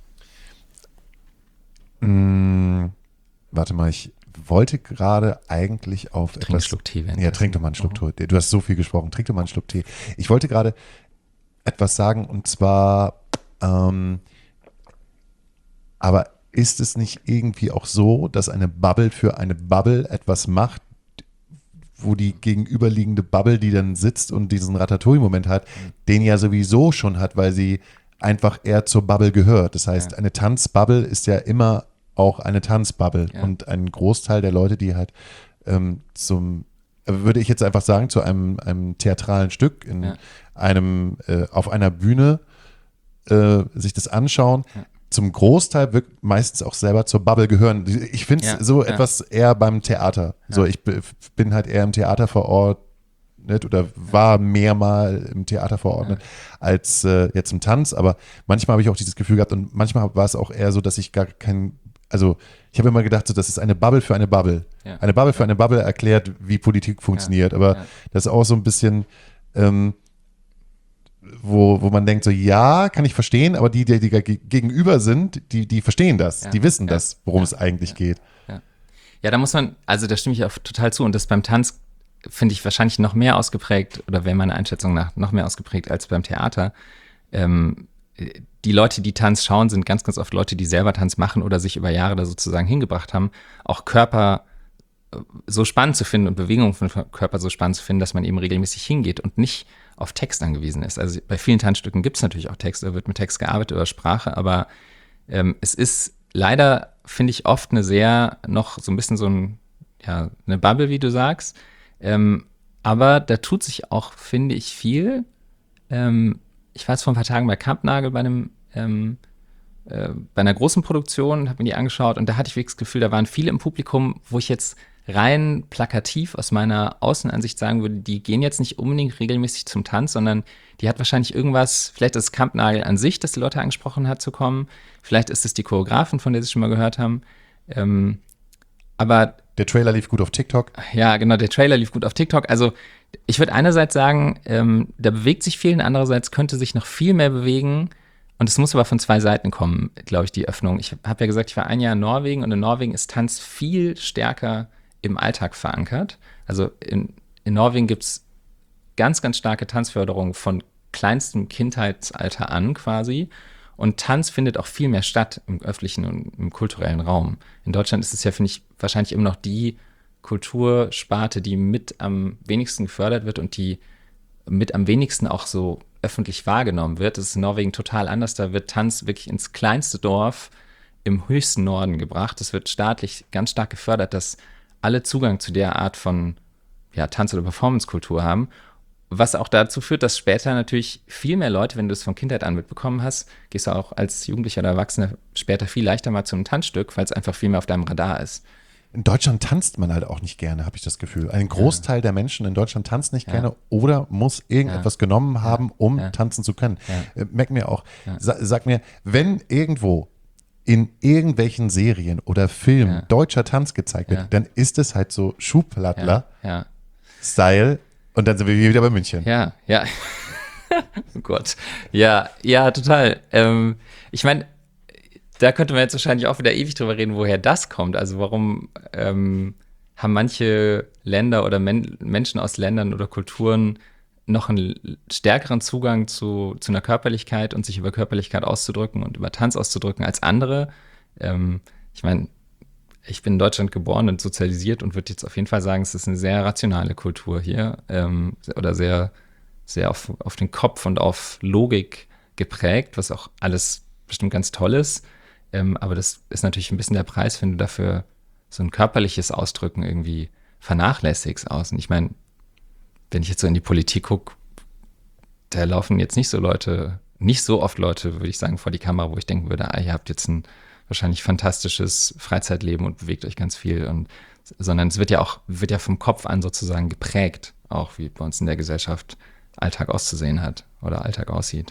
Mm, warte mal, ich wollte gerade eigentlich auf Trink etwas... einen Schluck Tee. Ja, trink doch mal einen Schluck Oh. Tee. Du hast so viel gesprochen, trink doch mal einen Schluck Tee. Ich wollte gerade etwas sagen und zwar... Ähm, aber ist es nicht irgendwie auch so, dass eine Bubble für eine Bubble etwas macht, wo die gegenüberliegende Bubble, die dann sitzt und diesen Ratatouille-Moment hat, den ja sowieso schon hat, weil sie einfach eher zur Bubble gehört. Das heißt, Ja. eine Tanzbubble ist ja immer auch eine Tanzbubble. Ja. Und ein Großteil der Leute, die halt ähm, zum, würde ich jetzt einfach sagen, zu einem, einem theatralen Stück in Ja. einem, äh, auf einer Bühne äh, sich das anschauen, Ja. zum Großteil wirkt meistens auch selber zur Bubble gehören. Ich finde es Ja, so ja. etwas eher beim Theater. So, ich b- bin halt eher im Theater verordnet oder war mehr mal im Theater verordnet als äh, jetzt im Tanz. Aber manchmal habe ich auch dieses Gefühl gehabt und manchmal war es auch eher so, dass ich gar kein, also ich habe immer gedacht, so, das ist eine Bubble für eine Bubble. Ja. Eine Bubble für eine Bubble erklärt, wie Politik funktioniert. Aber Ja. das ist auch so ein bisschen ähm, Wo, wo man denkt, so ja, kann ich verstehen, aber die, die, die gegenüber sind, die, die verstehen das, Ja, die wissen ja, das, worum ja, es eigentlich ja. geht. Ja, da muss man, also da stimme ich auch total zu. Und das beim Tanz finde ich wahrscheinlich noch mehr ausgeprägt, oder wäre meine Einschätzung nach noch mehr ausgeprägt als beim Theater. Ähm, die Leute, die Tanz schauen, sind ganz, ganz oft Leute, die selber Tanz machen oder sich über Jahre da sozusagen hingebracht haben, auch Körper äh, so spannend zu finden und Bewegungen von Körper so spannend zu finden, dass man eben regelmäßig hingeht und nicht auf Text angewiesen ist. Also bei vielen Tanzstücken gibt es natürlich auch Text, da wird mit Text gearbeitet oder Sprache, aber ähm, es ist leider, finde ich, oft eine sehr, noch so ein bisschen so ein, ja, eine Bubble, wie du sagst. Ähm, aber da tut sich auch, finde ich, viel. Ähm, ich war jetzt vor ein paar Tagen bei Kampnagel bei einem, ähm, äh, bei einer großen Produktion, habe mir die angeschaut und da hatte ich wirklich das Gefühl, da waren viele im Publikum, wo ich jetzt rein plakativ aus meiner Außenansicht sagen würde, die gehen jetzt nicht unbedingt regelmäßig zum Tanz, sondern die hat wahrscheinlich irgendwas, vielleicht ist es Kampnagel an sich, das die Leute angesprochen hat zu kommen, vielleicht ist es die Choreografin, von der sie schon mal gehört haben, ähm, aber Der Trailer lief gut auf TikTok. ja, genau, der Trailer lief gut auf TikTok, also ich würde einerseits sagen, ähm, da bewegt sich viel, und andererseits könnte sich noch viel mehr bewegen, und es muss aber von zwei Seiten kommen, glaube ich, die Öffnung. Ich habe ja gesagt, ich war ein Jahr in Norwegen, und in Norwegen ist Tanz viel stärker im Alltag verankert. Also in, in Norwegen gibt es ganz, ganz starke Tanzförderung von kleinstem Kindheitsalter an quasi. Und Tanz findet auch viel mehr statt im öffentlichen und im kulturellen Raum. In Deutschland ist es ja, finde ich, wahrscheinlich immer noch die Kultursparte, die mit am wenigsten gefördert wird und die mit am wenigsten auch so öffentlich wahrgenommen wird. Das ist in Norwegen total anders. Da wird Tanz wirklich ins kleinste Dorf im höchsten Norden gebracht. Es wird staatlich ganz stark gefördert, dass alle Zugang zu der Art von ja, Tanz- oder Performancekultur haben. Was auch dazu führt, dass später natürlich viel mehr Leute, wenn du es von Kindheit an mitbekommen hast, gehst du auch als Jugendlicher oder Erwachsener später viel leichter mal zu einem Tanzstück, weil es einfach viel mehr auf deinem Radar ist. In Deutschland tanzt man halt auch nicht gerne, habe ich das Gefühl. Ein Großteil ja. der Menschen in Deutschland tanzt nicht ja. gerne oder muss irgendetwas ja. genommen haben, um ja. tanzen zu können. Ja. Äh, merk mir auch, ja. sa- sag mir, wenn irgendwo in irgendwelchen Serien oder Filmen ja. deutscher Tanz gezeigt wird, ja. dann ist es halt so Schuhplattler, ja. ja. Style und dann sind wir wieder bei München. Ja, ja. Oh Gott. Ja, ja, total. Ähm, ich meine, da könnte man jetzt wahrscheinlich auch wieder ewig drüber reden, woher das kommt. Also warum ähm, haben manche Länder oder Men- Menschen aus Ländern oder Kulturen noch einen stärkeren Zugang zu, zu einer Körperlichkeit und sich über Körperlichkeit auszudrücken und über Tanz auszudrücken als andere. Ähm, ich meine, ich bin in Deutschland geboren und sozialisiert und würde jetzt auf jeden Fall sagen, es ist eine sehr rationale Kultur hier ähm, oder sehr, sehr auf, auf den Kopf und auf Logik geprägt, was auch alles bestimmt ganz toll ist. Ähm, aber das ist natürlich ein bisschen der Preis, wenn du dafür so ein körperliches Ausdrücken irgendwie vernachlässigst aus. Und ich meine, wenn ich jetzt so in die Politik gucke, da laufen jetzt nicht so Leute, nicht so oft Leute, würde ich sagen, vor die Kamera, wo ich denken würde, ah, ihr habt jetzt ein wahrscheinlich fantastisches Freizeitleben und bewegt euch ganz viel. Und, sondern es wird ja auch, wird ja vom Kopf an sozusagen geprägt, auch wie bei uns in der Gesellschaft Alltag auszusehen hat oder Alltag aussieht.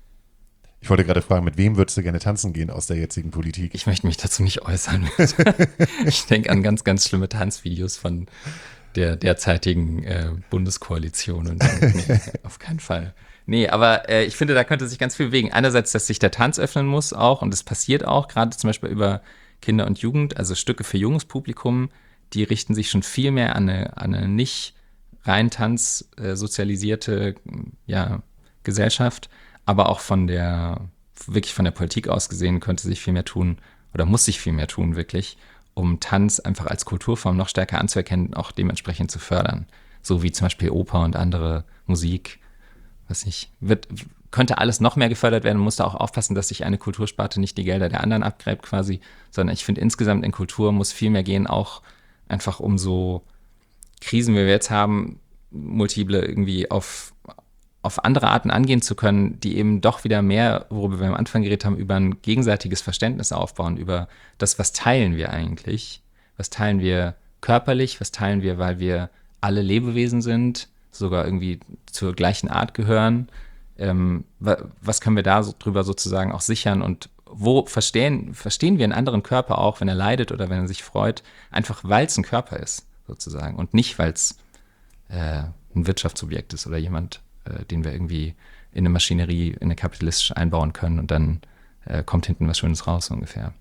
Ich wollte gerade fragen, mit wem würdest du gerne tanzen gehen aus der jetzigen Politik? Ich möchte mich dazu nicht äußern. Ich denke an ganz, ganz schlimme Tanzvideos von der derzeitigen äh, Bundeskoalition. Und nee, auf keinen Fall. Nee, aber äh, ich finde, da könnte sich ganz viel bewegen. Einerseits, dass sich der Tanz öffnen muss auch, und das passiert auch, gerade zum Beispiel über Kinder und Jugend, also Stücke für junges Publikum, die richten sich schon viel mehr an eine, an eine nicht rein Tanz äh, sozialisierte ja, Gesellschaft. Aber auch von der, wirklich von der Politik aus gesehen, könnte sich viel mehr tun oder muss sich viel mehr tun, wirklich, um Tanz einfach als Kulturform noch stärker anzuerkennen und auch dementsprechend zu fördern. So wie zum Beispiel Oper und andere Musik. Weiß nicht, wird, könnte alles noch mehr gefördert werden. Man muss da auch aufpassen, dass sich eine Kultursparte nicht die Gelder der anderen abgräbt quasi, sondern ich finde insgesamt in Kultur muss viel mehr gehen, auch einfach um so Krisen, wie wir jetzt haben, multiple irgendwie auf auf andere Arten angehen zu können, die eben doch wieder mehr, worüber wir am Anfang geredet haben, über ein gegenseitiges Verständnis aufbauen, über das, was teilen wir eigentlich, was teilen wir körperlich, was teilen wir, weil wir alle Lebewesen sind, sogar irgendwie zur gleichen Art gehören, ähm, was können wir da so drüber sozusagen auch sichern und wo verstehen, verstehen wir einen anderen Körper auch, wenn er leidet oder wenn er sich freut, einfach weil es ein Körper ist, sozusagen, und nicht, weil es äh, ein Wirtschaftsobjekt ist oder jemand, den wir irgendwie in eine Maschinerie, in eine kapitalistische einbauen können und dann äh, kommt hinten was Schönes raus, so ungefähr.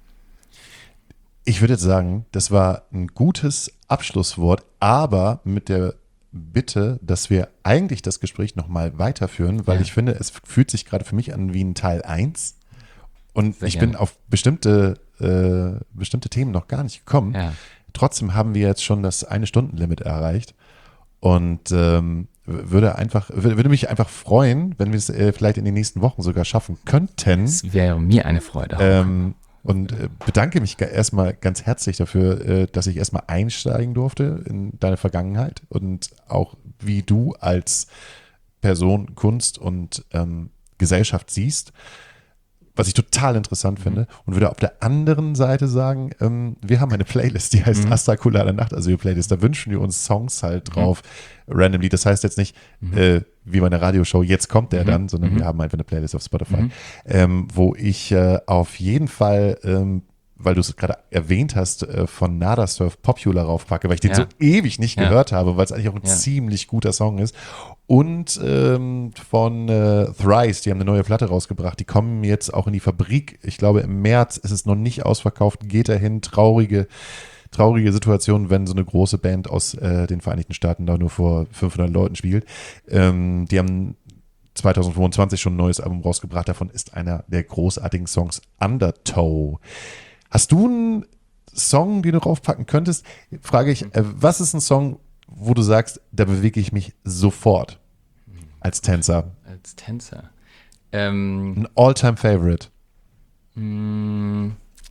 Ich würde jetzt sagen, das war ein gutes Abschlusswort, aber mit der Bitte, dass wir eigentlich das Gespräch nochmal weiterführen, weil ja. ich finde, es fühlt sich gerade für mich an wie ein Teil eins und Sehr ich gerne. bin auf bestimmte, äh, bestimmte Themen noch gar nicht gekommen. Ja. Trotzdem haben wir jetzt schon das Eine-Stunden-Limit erreicht und ähm, würde einfach, würde mich einfach freuen, wenn wir es äh, vielleicht in den nächsten Wochen sogar schaffen könnten. Das wäre mir eine Freude. Ähm, und äh, bedanke mich erstmal ganz herzlich dafür, äh, dass ich erstmal einsteigen durfte in deine Vergangenheit und auch wie du als Person Kunst und ähm, Gesellschaft siehst, was ich total interessant mhm. finde, und würde auf der anderen Seite sagen, ähm, wir haben eine Playlist, die heißt mhm. Astrakulare Nacht, also die Playlist, da wünschen wir uns Songs halt drauf, mhm. randomly, das heißt jetzt nicht, mhm. äh, wie bei einer Radioshow, jetzt kommt der mhm. dann, sondern mhm. wir haben einfach eine Playlist auf Spotify, mhm. ähm, wo ich äh, auf jeden Fall, ähm, weil du es gerade erwähnt hast, äh, von Nada Surf Popular raufpacke, weil ich den ja. so ewig nicht ja. gehört habe, weil es eigentlich auch ein ja. ziemlich guter Song ist. Und ähm, von äh, Thrice, die haben eine neue Platte rausgebracht, die kommen jetzt auch in die Fabrik. Ich glaube, im März ist es noch nicht ausverkauft, geht dahin. Traurige, traurige Situation, wenn so eine große Band aus äh, den Vereinigten Staaten da nur vor fünfhundert Leuten spielt. Ähm, die haben zwanzig fünfundzwanzig schon ein neues Album rausgebracht, davon ist einer der großartigen Songs Undertow. Hast du einen Song, den du raufpacken könntest? Frage ich, äh, was ist ein Song, wo du sagst, da bewege ich mich sofort als Tänzer? Als Tänzer? Ähm, ein All-Time-Favorite? Mh,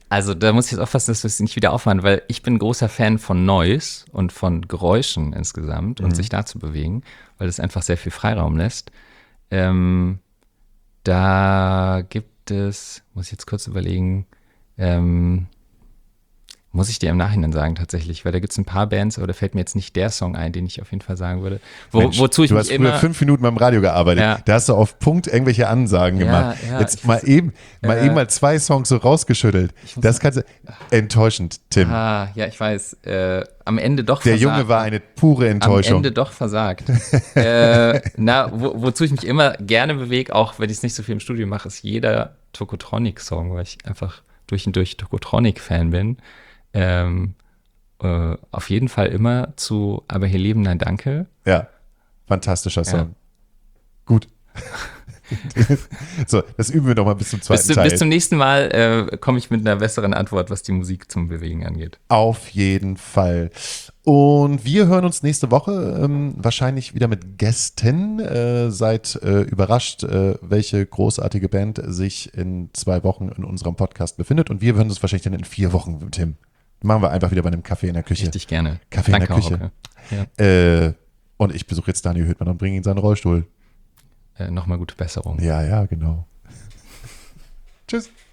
Also da muss ich jetzt aufpassen, dass wir es nicht wieder aufmachen, weil ich bin großer Fan von Noise und von Geräuschen insgesamt und Mhm. sich da zu bewegen, weil das einfach sehr viel Freiraum lässt. Ähm, da gibt es, muss ich jetzt kurz überlegen, ähm, muss ich dir im Nachhinein sagen tatsächlich, weil da gibt es ein paar Bands, aber da fällt mir jetzt nicht der Song ein, den ich auf jeden Fall sagen würde. Wo, Mensch, wozu ich du mich hast früher immer fünf Minuten beim Radio gearbeitet. Ja. Da hast du auf Punkt irgendwelche Ansagen Ja, gemacht. ja, Jetzt ich mal muss- eben, mal äh, eben mal zwei Songs so rausgeschüttelt. muss Das kannst du. Enttäuschend, Tim. Ah, ja, ich weiß. Äh, am Ende doch Der versagt. Junge war eine pure Am Enttäuschung. Ende doch versagt. äh, na, wo, wozu ich mich immer gerne bewege, auch wenn ich es nicht so viel im Studio mache, ist jeder Tokotronic-Song, weil ich einfach durch und durch Tokotronic-Fan bin. Ähm, äh, auf jeden Fall immer zu Aber hier leben, nein, danke. Ja, fantastischer Song. Ja. Gut. So, das üben wir noch mal bis zum zweiten Bis, zu, Teil. bis zum nächsten Mal äh, komme ich mit einer besseren Antwort, was die Musik zum Bewegen angeht. Auf jeden Fall. Und wir hören uns nächste Woche ähm, wahrscheinlich wieder mit Gästen. Äh, seid äh, überrascht, äh, welche großartige Band sich in zwei Wochen in unserem Podcast befindet. Und wir hören uns wahrscheinlich dann in vier Wochen, Tim. Machen wir einfach wieder bei einem Kaffee in der Küche. Richtig gerne. Kaffee in der Danke, Küche. Hauke. Ja. Äh, und ich besuche jetzt Daniel Hüttmann und bringe ihn in seinen Rollstuhl. Äh, Nochmal gute Besserung. Ja, ja, genau. Tschüss.